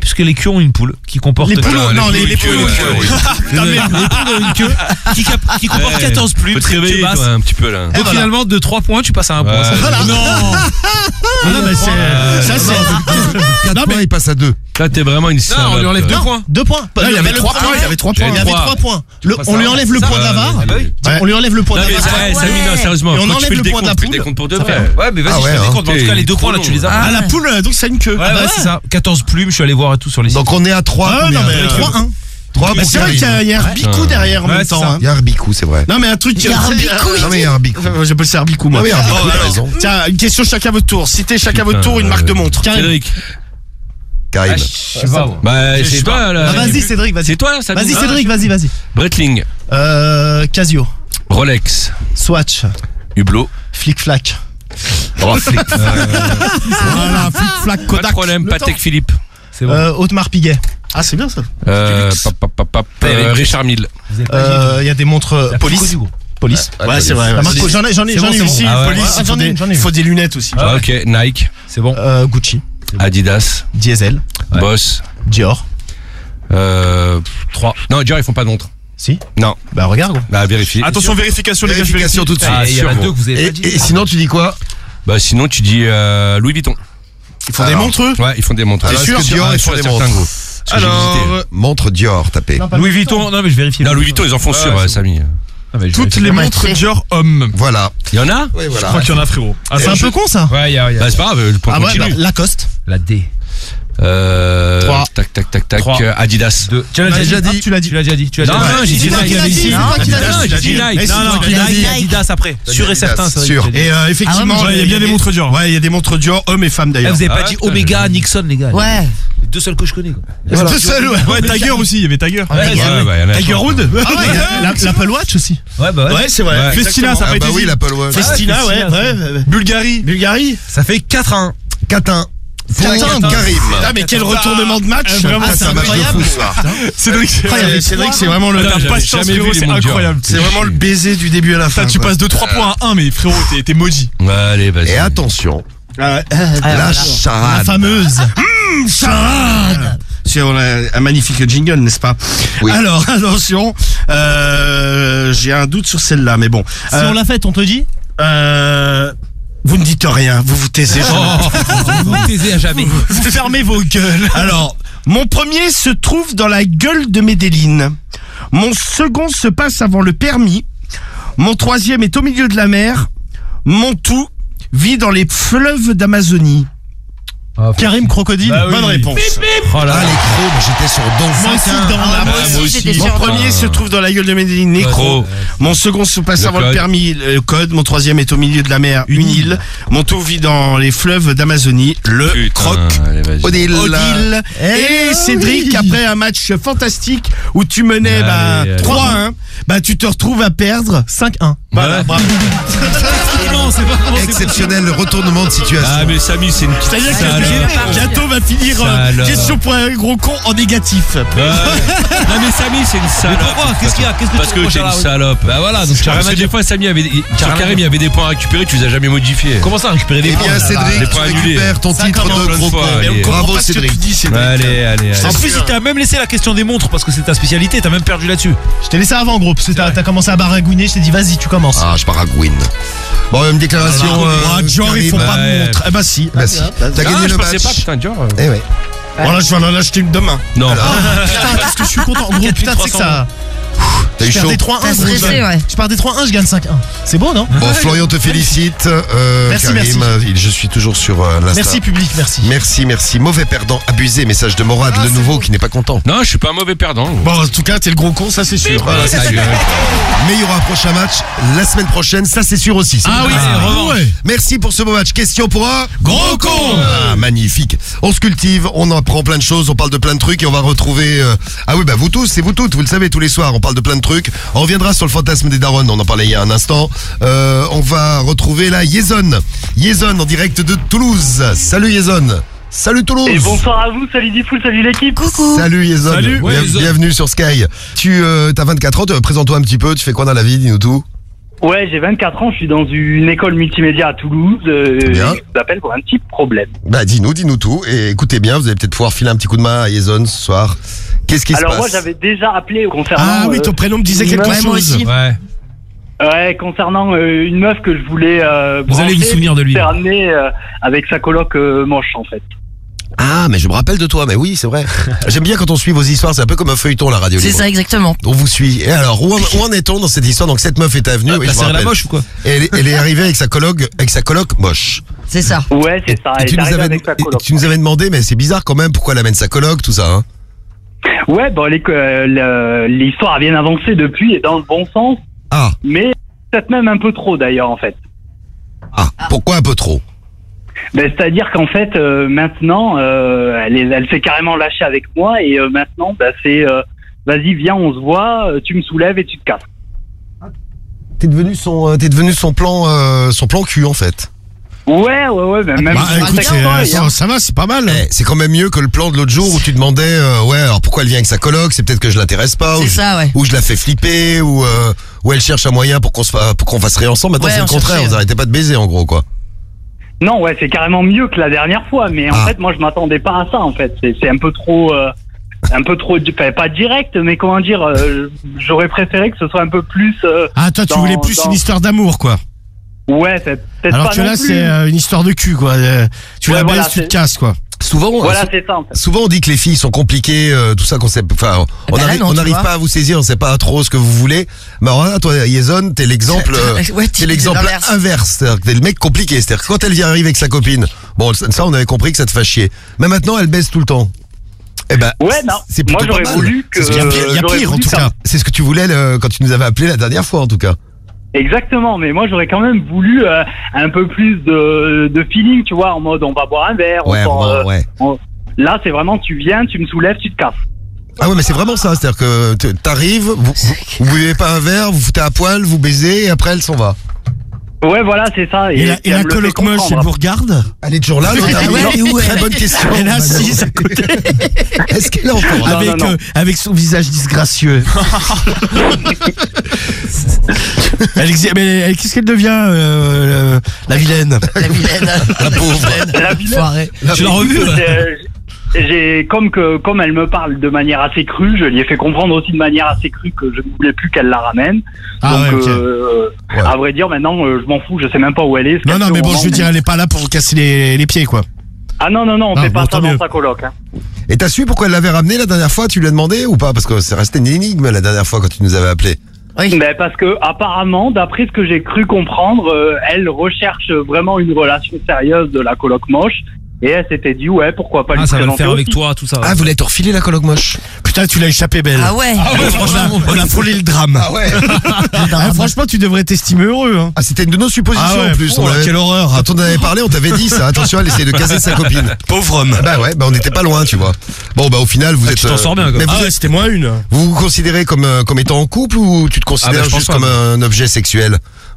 puisque les queues ont une poule qui comporte. Les poules, Ah, non, les, les poules. queues, les poules. Putain, merde, les poules ont une queue qui, cap- qui comporte Ouais, quatorze plumes. faut te très réveiller, basses. toi, un petit peu, là. Donc Et voilà. finalement, de trois points, tu passes à un point. Ouais. Ça, Voilà. Non. Ah, non, mais c'est, ça, c'est, quatre points, il passe à deux. Là, t'es vraiment une Non, salope. on lui enlève deux Non, points. Deux points. Là, il Le- avait le- trois points, il avait trois Il points. avait trois points. Le- passes on à lui un. enlève le Ça, point euh, d'avare Ah bah oui. Ouais. On lui enlève le point Non, mais d'après. ouais, Samy, non, sérieusement. Et on quand tu enlève fais le le point décompte, tu fais le d'Apoul. décompte pour de Ça vrai. fait- Ouais, mais vas-y, Ah je ouais, fais des hein. comptes. En tout cas, les deux points là, tu les as. Ah, la poule, donc ça une queue. Ouais, Ah bah ouais, c'est ça. quatorze plumes, je suis allé voir et tout sur les sites. Donc on est à trois. Ah, combien non, mais trois un. trois Bah, pour c'est vrai qu'il y a, il y a un bicou derrière en Ouais, même c'est temps. ça. hein. Il y a un bicou, c'est vrai. Non, mais un truc. Il y a un bicou, Non, mais il y a un bicou. Enfin, j'appelle ça un bicou, moi. Ah oui, un bicou, Oh, t'as alors, raison. Tiens, une question chacun à votre tour. Citez chacun à votre tour une marque de montre. Cédric. Karim. Je sais pas. moi. Bah, Je c'est sais toi, pas. là. Ah, vas-y, Cédric, vas-y. C'est toi, ça Vas-y, Cédric, vas-y, vas-y. Breitling. Euh, Casio. Rolex. Swatch. Hublot. Flic Flac. Oh, flic. Voilà, flic-flac, Pas de Kodak. problème, Le Patek temps. Philippe. C'est bon. Euh, Audemars Piguet. Ah, c'est bien ça. Euh, pap, pap, pap, pap, euh, Richard Mille. Euh, Il y a des montres euh, police. Police. Ouais, c'est vrai. La ouais. marque- J'en ai, j'en ai, C'est j'en bon, ai c'est eu. bon. Ah ouais. Police, Ah, il faut j'en ai des- une, j'en ai il une. faut des lunettes aussi. Ah, ok, Nike. C'est bon. Euh, Gucci. Adidas. Diesel. Boss. Dior. Euh, trois. Non, Dior, ils font pas de montre. Si. Non. Bah regarde. gros. Bah, vérifie. Attention, vérification, les gars, je Vérification vérifie. tout de suite. Ah, il y en a sûrement. deux que vous avez Et, pas dit. et sinon, tu dis quoi? Bah, sinon, tu dis euh, Louis Vuitton. Ils font des Alors. montres, eux Ouais, ils font des montres. Alors, Ah, est-ce que sûr, Dior, ah, ils sûr font et des certain, montres gros. Parce que j'ai hésité. Alors, Montre Dior, tapé. Louis Vuitton, non mais je vérifie. Non, Louis Vuitton, ils en font sûr, Ouais, ouais, c'est Samy. Ah, mais je Toutes vérifie. les Ouais, montres c'est- Dior hommes. Voilà. Il y en a Oui, Je voilà. crois qu'il y en a, frérot. Ah, c'est un peu con ça. Ouais, il y a. il y a- Bah, c'est pas grave, le point Ah ouais, continue. bah, Lacoste. La D. Euh, Trois. tac, tac, tac, tac. Trois. euh, Adidas. Deux. Tu l'as On a déjà déjà dit. dit. Tu l'as dit. Tu l'as déjà dit. Tu l'as Non, déjà dit. non, j'ai dit C'est toi Nike. qui l'as dit, c'est toi qui l'as dit. Non, j'ai dit Nike. Eh, c'est Non, toi non, qui l'as dit. Nike, Adidas après. Sûr et certain, ça. Sûr. Et euh, effectivement, Ah ouais, Ouais, il y a bien des montres Dior. Ouais, il y a des montres Dior, hommes et femmes Eh, d'ailleurs. vous avez pas Ah, dit putain, Omega, Nixon, les gars. Ouais. Les deux seuls que je connais. quoi. Deux seuls, ouais. Ouais, Tiger aussi, il y avait Tiger. Ouais, Ouais, ouais. bah, il y en a Tiger trois. Wood. Ah ouais, il y a la- l'Apple Watch aussi. Ouais, bah ouais. Ouais, c'est vrai. Ouais. Festina, ça a Ah pas bah été oui, dit. l'Apple Watch. Festina, ouais, Festina, ouais, ouais. Bulgarie. Bulgarie. Ça fait quatre à un. quatre un. Pour Putain, Karim. Ah, mais quel retournement de match. Euh, vraiment, Ah, c'est c'est un match de incroyable. fou ce soir. Cédric, c'est Ah, il y avait Cédric, c'est vraiment le, T'as j'avais pas de chance, jamais frérot, vu les c'est montres Dior. incroyable. c'est vraiment le baiser du début à la fin. Ça, tu quoi. passes de trois points à un, mais frérot, t'es- t'es maudit. Ouais, allez, vas-y. Et attention, Ah ouais. la La charade. fameuse. Mmh, charade. C'est on a un magnifique jingle, n'est-ce pas? Oui. Alors, attention, euh, j'ai un doute sur celle-là, mais bon. Si Euh, on l'a fait, on te dit. euh, vous ne dites rien, vous vous taisez. Vous vous taisez à jamais. Vous fermez vos gueules. Alors, mon premier se trouve dans la gueule de Medellin. Mon second se passe avant le permis. Mon troisième est au milieu de la mer. Mon tout vit dans les fleuves d'Amazonie. Karim Crocodile. Bah oui. Bonne réponse. Oh là Ah, là. les chromes, j'étais sur Moi Don. aussi, dans Ah, la moi moi aussi, aussi. j'étais Mon sur. premier se trouve dans la gueule de Medellin, Nécro. Nécro. Mon second se passe Le avant le code. permis, le code. Mon troisième est au milieu de la mer, une île. Mon tout vit dans les fleuves d'Amazonie, le Putain, croc. allez, vas-y. Odile. Odile et Eh Cédric, oui. après un match fantastique où tu menais bah, Allez, allez. trois à un, bah, tu te retrouves à perdre. cinq un. Voilà, Ouais. bravo. Non, c'est pas comment c'est Exceptionnel retournement de situation. Ah, mais Samy, c'est une petite C'est-à-dire salope. que bientôt va finir euh, Salope. question pour un gros con en négatif. Ouais. Non, mais Samy, c'est une Mais salope. pourquoi? Qu'est-ce qu'il y a? Qu'est-ce que Parce tu que reproches t'es à une la- salope. Bah voilà, donc tu as rien Parce à que des dire. fois, Samy avait, sur rien à Karim, il y avait des points à récupérer, tu les as jamais modifiés. Comment ça, récupérer des Eh points? bien, Les Cédric, tu points annulés. récupères ton Ça titre commence de plein de croco. fois, Mais on allez. comprend Bravo, pas ce que Cédric. tu dis, Cédric. Allez, allez, allez. En plus, il t'a même laissé la question des montres parce que c'est ta spécialité, t'as même perdu là-dessus. Je t'ai laissé avant, gros, parce que t'as t'as commencé à baragouiner. Je t'ai dit, vas-y, tu commences. Ah, je paragouine. Bon, une déclaration. Ah, euh, genre, ils font Karim. pas de Ouais. montre. Eh bah si. Bah si. T'as Ah, gagné je le pensais match. pas, putain, Dior. euh. Eh ouais. Voilà, je vais en acheter une demain. Non. Putain, qu'est-ce que je suis content. Gros, putain, tu sais que ça. T'as eu Je chaud. perds des trois un. T'as stressé, ouais. Je pars des trois un, je gagne cinq un. C'est beau, non? Bon, Florian te félicite. Euh, Merci, Karim, merci. euh, il- je suis toujours sur euh, l'Insta. Merci, public, merci. Merci, merci. Mauvais perdant, abusé. Message de Morad, le nouveau qui n'est pas content. Non, je suis pas un mauvais perdant. Bon, en tout cas, t'es le gros con, ça c'est sûr. Voilà, c'est sûr. Mais il y aura un prochain match la semaine prochaine, ça c'est sûr aussi. Ah oui, Ah, revanche. ouais. Merci pour ce beau match. Question pour un Gros con. Ah, magnifique. On se cultive, on apprend plein de choses, on parle de plein de trucs et on va retrouver. euh, Ah oui, bah vous tous, c'est vous toutes, vous le savez tous les soirs. On parle de plein de trucs. On reviendra sur le fantasme des darons. On en parlait il y a un instant. Euh, on va retrouver la Yezon. Yezon en direct de Toulouse. Salut Yezon. Salut Toulouse. Et bonsoir à vous, salut Diffoul, salut l'équipe. Coucou. Salut Yezon. Salut. Bien- Ouais, Yezon. bienvenue sur Sky. Tu euh, as vingt-quatre ans, te- présente-toi un petit peu, tu fais quoi dans la vie, dis-nous tout. Ouais, j'ai vingt-quatre ans, je suis dans une école multimédia à Toulouse. Euh, Bien. je vous appelle pour un petit problème. Bah dis-nous, dis-nous tout. Et écoutez bien, vous allez peut-être pouvoir filer un petit coup de main à Yezon ce soir. Qu'est-ce qui Alors se moi, passe j'avais déjà appelé concernant. Ah oui, euh, ton prénom me disait une quelque meuf- chose. Ouais. Ouais, concernant euh, une meuf que je voulais. Euh, Vous allez vous brancher, souvenir de lui. Faire amener euh, avec sa coloc euh, moche en fait. Ah, mais je me rappelle de toi, mais oui, c'est vrai. J'aime bien quand on suit vos histoires, c'est un peu comme un feuilleton, la radio C'est libre. ça, exactement. On vous suit. Et alors, où en, où en est-on dans cette histoire? Donc cette meuf est avenue. Ah, oui, la je me serre la rappelle. moche ou quoi? Et elle, est- elle est arrivée avec sa coloc, avec sa coloc moche. C'est ça. Ouais, c'est ça. Et Elle tu est nous, arrivée avais, avec sa et coloc. tu nous avais demandé, mais c'est bizarre quand même, pourquoi elle amène sa coloc, tout ça, hein? Ouais, bon, les- euh, le- l'histoire a bien avancé depuis et dans le bon sens. Ah. Mais peut-être même un peu trop d'ailleurs en fait. Ah, pourquoi un peu trop? Ben, c'est-à-dire qu'en fait, euh, maintenant, euh, elle, est- elle s'est carrément lâchée avec moi et euh, maintenant, ben, c'est euh, vas-y, viens, on se voit, euh, tu me soulèves et tu te casses. T'es devenu son, euh, t'es devenu son plan, euh, son plan cul en fait. Ouais, ouais, ouais, ben, même. Bah, écoute, Chacun c'est- pareil, ça- hein. ça va, c'est pas mal. Eh, c'est quand même mieux que le plan de l'autre jour où tu demandais, euh, ouais, alors pourquoi elle vient avec sa coloc? C'est peut-être que je l'intéresse pas, ou, C'est je, ça, ouais. ou je la fais flipper, ou, euh, ou elle cherche un moyen pour qu'on se fa- pour qu'on fasse rien ensemble. Maintenant Ouais, c'est le on contraire, cherchait, vous arrêtez pas de baiser en gros quoi. Non, ouais, c'est carrément mieux que la dernière fois, mais en Ah. fait, moi, je m'attendais pas à ça, en fait. C'est c'est un peu trop, euh, un peu trop, enfin, pas direct, mais comment dire, euh, j'aurais préféré que ce soit un peu plus. euh, Ah, toi, tu dans- voulais plus dans- une histoire d'amour, quoi. Ouais, c'est peut-être Alors pas que non là, plus. c'est euh, une histoire de cul, quoi. Euh, Tu Ouais, la voilà, baisses, tu te c'est- casses, quoi. Souvent, Voilà, sou- c'est ça, en fait. souvent on dit que les filles sont compliquées, euh, tout ça qu'on sait, enfin, on ben là, arrive- non, on tu n'arrive vois. pas à vous saisir, on sait pas trop ce que vous voulez. Mais alors là, toi, Yezon, t'es l'exemple, euh, Ouais, t'es t'es l'exemple l'inverse. inverse. C'est-à-dire que t'es le mec compliqué. C'est-à-dire que quand elle vient arriver avec sa copine, bon, ça, ça, on avait compris que ça te fait chier. Mais maintenant, elle baisse tout le temps. Eh ben, Ouais, non. c'est Moi, plutôt j'aurais pas mal. voulu que. C'est ce qu'il y a pire, il y a j'aurais pire, en voulu tout ça. cas. C'est ce que tu voulais le- quand tu nous avais appelé la dernière fois, en tout cas. Exactement, mais moi, j'aurais quand même voulu euh, un peu plus de, de feeling, tu vois, en mode on va boire un verre. Ouais, on sort, bon, euh, ouais. on- Là, c'est vraiment, tu viens, tu me soulèves, tu te casses. Ah ouais, mais c'est vraiment ça. C'est-à-dire que t- t'arrives, vous, vous, vous buvez pas un verre, vous foutez à poil, vous baisez, et après elle s'en va. Ouais, voilà, c'est ça. Et, la, et elle la me le fait coloc moche, comprendre. elle vous regarde? Elle est toujours là, l'autre, Ah ouais, elle est où Très elle bonne question. Elle est Manon. assise à côté. Est-ce qu'elle est encore là? Non, avec, non, non. euh, avec son visage disgracieux. elle exi- mais elle- qu'est-ce qu'elle devient, euh, la vilaine? La vilaine. La pauvre. La vilaine. Foirée. Tu l'as revu là J'ai- J'ai comme que comme elle me parle de manière assez crue, je lui ai fait comprendre aussi de manière assez crue que je ne voulais plus qu'elle la ramène. Ah Donc, ouais, ok. euh, Ouais. à vrai dire, maintenant, euh, je m'en fous, je sais même pas où elle est. ce Non, qu'elle non, fait mais au bon, moment je veux où- dire, elle est pas là pour vous casser les, les pieds, quoi. Ah non, non, non, on Ah, fait bon, pas tant ça dans mieux. sa coloc. Hein. Et t'as su pourquoi elle l'avait ramené la dernière fois? Tu lui as demandé ou pas? Parce que c'est resté une énigme la dernière fois quand tu nous avais appelé. Oui. Mais parce que apparemment, d'après ce que j'ai cru comprendre, euh, elle recherche vraiment une relation sérieuse de la coloc moche. Et elle s'était dit, ouais, pourquoi pas lui Ah, ça va le présenter faire avec aussi. toi, tout ça. Ah, vous l'avez te refilé la coloc moche? Putain, tu l'as échappé belle. Ah ouais. Ah ouais, franchement. On a frôlé le drame. Ah ouais. Ah, franchement, tu devrais t'estimer heureux. Hein. Ah, c'était une de nos suppositions Ah ouais, en plus. oh, On avait- quelle horreur. Quand on en avait parlé, on t'avait dit ça. Attention, elle essaie de caser sa copine. Pauvre homme. Bah ouais, bah on n'était pas loin, tu vois. Bon, bah au final, vous Ah, êtes. tu t'en euh, sors bien, quoi. mais vous, Ah ouais, êtes- c'était moins une. vous vous considérez comme, euh, comme étant en couple ou tu te considères Ah bah, je pense juste pas, comme moi. un objet sexuel?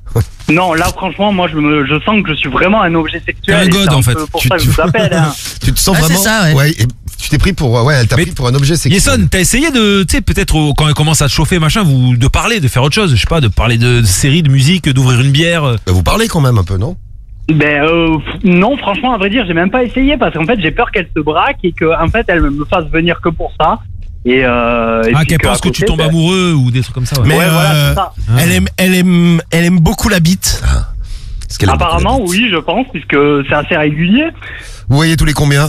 Non, là, franchement, moi, je, me, je sens que je suis vraiment un objet sexuel. T'es un et god, c'est en fait. peu pour Tu- ça que tu- je vous appelle. Hein. Tu te sens Ah, c'est vraiment. ça, ouais. et tu t'es pris pour. Ouais, elle t'a Mais- pris pour un objet sexuel. Yesson, t'as essayé de, tu sais, peut-être au- quand elle commence à te chauffer, machin, vous, de parler, de faire autre chose, je sais pas, de parler de, de séries, de musique, d'ouvrir une bière. euh. Bah, vous parlez quand même un peu, non? Ben euh, f- non, franchement, à vrai dire, j'ai même pas essayé parce qu'en fait, j'ai peur qu'elle se braque et que en fait, elle me fasse venir que pour ça. Et, euh, et Ah, puis qu'elle qu'à pense que côté, tu tombes ben, amoureux ou des trucs comme ça. Ouais. Mais Ouais, voilà, euh, c'est ça. elle, aime, elle, aime, elle aime beaucoup la bite. Parce qu'elle aime beaucoup Apparemment, la bite. oui, je pense, puisque c'est assez régulier. Vous voyez tous les combien?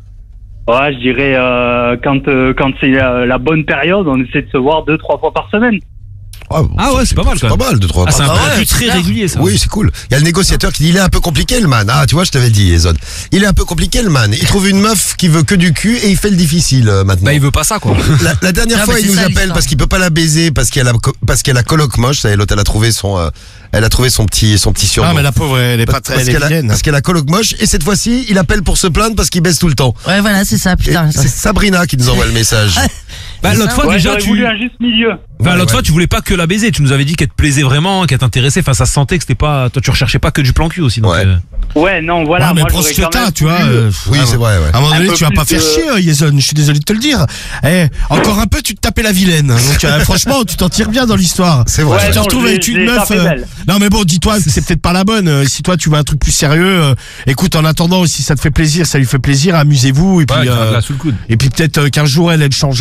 Ouais, je dirais euh, quand euh, quand c'est la, la bonne période, on essaie de se voir deux trois fois par semaine. Ah, bon, Ah ouais, c'est pas mal, C'est quand pas même. mal, deux, trois Ah, c'est un fois. peu ouais, très c'est régulier, ça. Oui, c'est cool. Il y a le négociateur qui dit il est un peu compliqué le man. Ah, tu vois, je t'avais dit, Yezon. Il est un peu compliqué le man. Il trouve une meuf qui veut que du cul et il fait le difficile euh, maintenant. Bah, il veut pas ça, quoi. La, la dernière Non, fois, mais il c'est nous ça, appelle l'histoire. parce qu'il peut pas la baiser parce qu'elle a co- parce qu'elle a coloc moche. Ça y est, l'autre elle a trouvé son euh, elle a trouvé son petit son petit surnom. Ah, mais la pauvre, elle est pas parce, très parce elle est qu'elle a, vilaine. parce qu'elle a coloc moche et cette fois-ci, il appelle pour se plaindre parce qu'il baisse tout le temps. Ouais, voilà, c'est ça, Et putain. c'est Sabrina qui nous envoie le message. Bah, l'autre fois, Ouais, déjà, j'aurais tu. voulu un juste milieu. Enfin, Ouais, l'autre ouais. fois, tu voulais pas que la baiser. Tu nous avais dit qu'elle te plaisait vraiment, qu'elle t'intéressait. Enfin, ça se sentait que c'était pas. Toi, tu recherchais pas que du plan cul aussi. Donc, Ouais. euh, Ouais, non, voilà. Ouais, mais moi, prends j'aurais ce que quand t'as, même tu vois. voulu- euh, Oui, ah, c'est vrai, ouais. À un moment Un donné, peu tu vas plus pas faire de- chier, euh, Yezon. Je suis désolé de te le dire. Eh, encore un peu, tu te tapais la vilaine. Donc, euh, franchement, tu t'en tires bien dans l'histoire. C'est vrai. Ouais, Tu te non, retrouves j'ai- avec une j'ai meuf. tapé euh, belle. Non, mais bon, dis-toi que c'est peut-être pas la bonne. Euh, Si toi, tu veux un truc plus sérieux, euh, écoute, en attendant, si ça te fait plaisir, ça lui fait plaisir, amusez-vous. Et puis, ouais, euh, là, sous le coude. et puis peut-être euh, qu'un jour, elle, elle changera. Ou alors,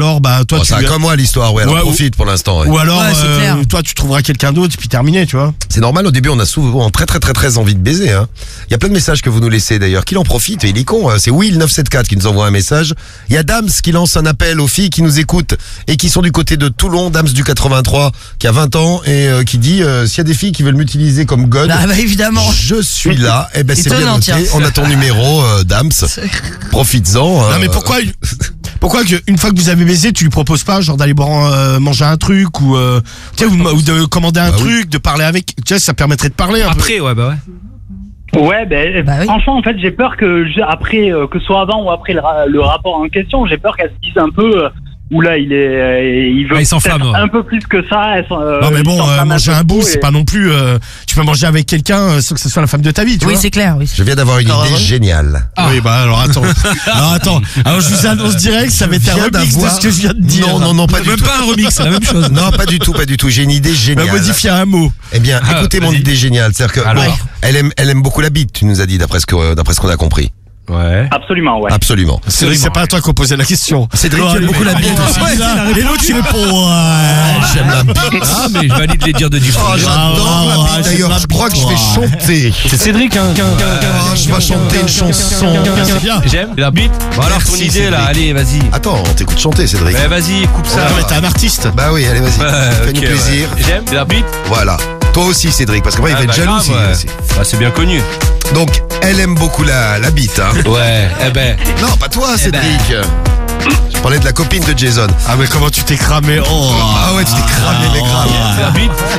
alors, bah, toi, Bon, tu. c'est comme moi l'histoire, ouais, alors Ouais, ou- profite pour l'instant. ouais. Ou alors, Ouais, c'est euh, clair. toi, tu trouveras quelqu'un d'autre, puis terminé, tu vois. C'est normal, au début, on a souvent très très très très envie de baiser. Hein. Il y a plein de messages que vous nous laissez d'ailleurs. Qu'il en profite, et il est con. hein. C'est Will neuf sept quatre qui nous envoie un message. Il y a Dams qui lance un appel aux filles qui nous écoutent et qui sont du côté de Toulon. Dams du quatre-vingt-trois, qui a vingt ans et euh, qui dit euh, s'il y a des filles qui veulent m'utiliser comme god, Ah bah évidemment. je suis là. Eh ben c'est bien Étonnant, noté. tiens. On a ton numéro, euh, Dams. Profites-en. euh, Non, mais pourquoi, pourquoi que, une fois que vous avez baisé, tu lui proposes pas, genre, d'aller boire, euh, manger un truc, ou, euh, tu sais, ou, ou de commander un Bah oui. truc, de parler avec, tu sais, ça permettrait de parler un peu. Après, ouais, bah ouais. Ouais, ben Bah oui. franchement, en fait, j'ai peur que je- après, euh, que ce soit avant ou après le, ra- le rapport en question, j'ai peur qu'elle se dise un peu. Euh, Oula, il est, euh, il veut Ah, il s'enflamme, peut-être ouais. un peu plus que ça. Elle, s'en- euh, Non, mais il bon, euh, s'enflamme manger peu un bout, trop c'est et- pas non plus, euh, tu peux manger avec quelqu'un euh, sans que ce soit la femme de ta vie, tu Oui, vois. c'est clair, oui. Je viens d'avoir une Encore idée heureux géniale. Oui, bah, alors attends. alors attends. Alors, je vous annonce direct, ça va être un viens remix de d'avoir- ce que je viens de dire. Non, non, non, pas du Même tout. pas un remix, c'est la même chose. Non, pas du tout, pas du tout. J'ai une idée On géniale. va modifier un mot. Eh bien, Ah, écoutez mon vas-y. idée géniale. C'est-à-dire que Alors. bon, elle aime, elle aime beaucoup la bite. Tu nous as dit d'après ce que, d'après ce qu'on a compris. Ouais. Absolument, ouais. Absolument. C'est c'est pas à toi qu'on posait la question. Cédric, Oh, tu aimes le beaucoup mec, la bite ah, aussi. ouais, Ça, Et l'autre, il répond, ouais, j'aime la bite. Ah, mais je valide les dires de Oh, différents. j'adore la ah, bite. D'ailleurs, j'aime je crois la que je vais bite. chanter. C'est Cédric, hein. Ah, je vais chanter une chanson. C'est bien. J'aime la bite. Bon alors ton Merci, idée là, Cédric. allez vas-y. Attends, on t'écoute chanter, Cédric. Bah vas-y, coupe ça. Ah, mais t'es un artiste. Bah oui, allez, vas-y. Ouais, Fais-nous ok, plaisir. ouais. J'aime la bite. Voilà. Toi aussi, Cédric, parce qu'après, il Ah, va être bah, jaloux grave, aussi. ouais. aussi. Bah c'est bien connu. Donc, elle aime beaucoup la, la bite, hein. Ouais, eh ben. Non, pas toi, Cédric. Je parlais de la copine de Jason. Ah, mais comment tu t'es cramé? Oh. Ah ouais, tu t'es cramé, mais grave. La bite.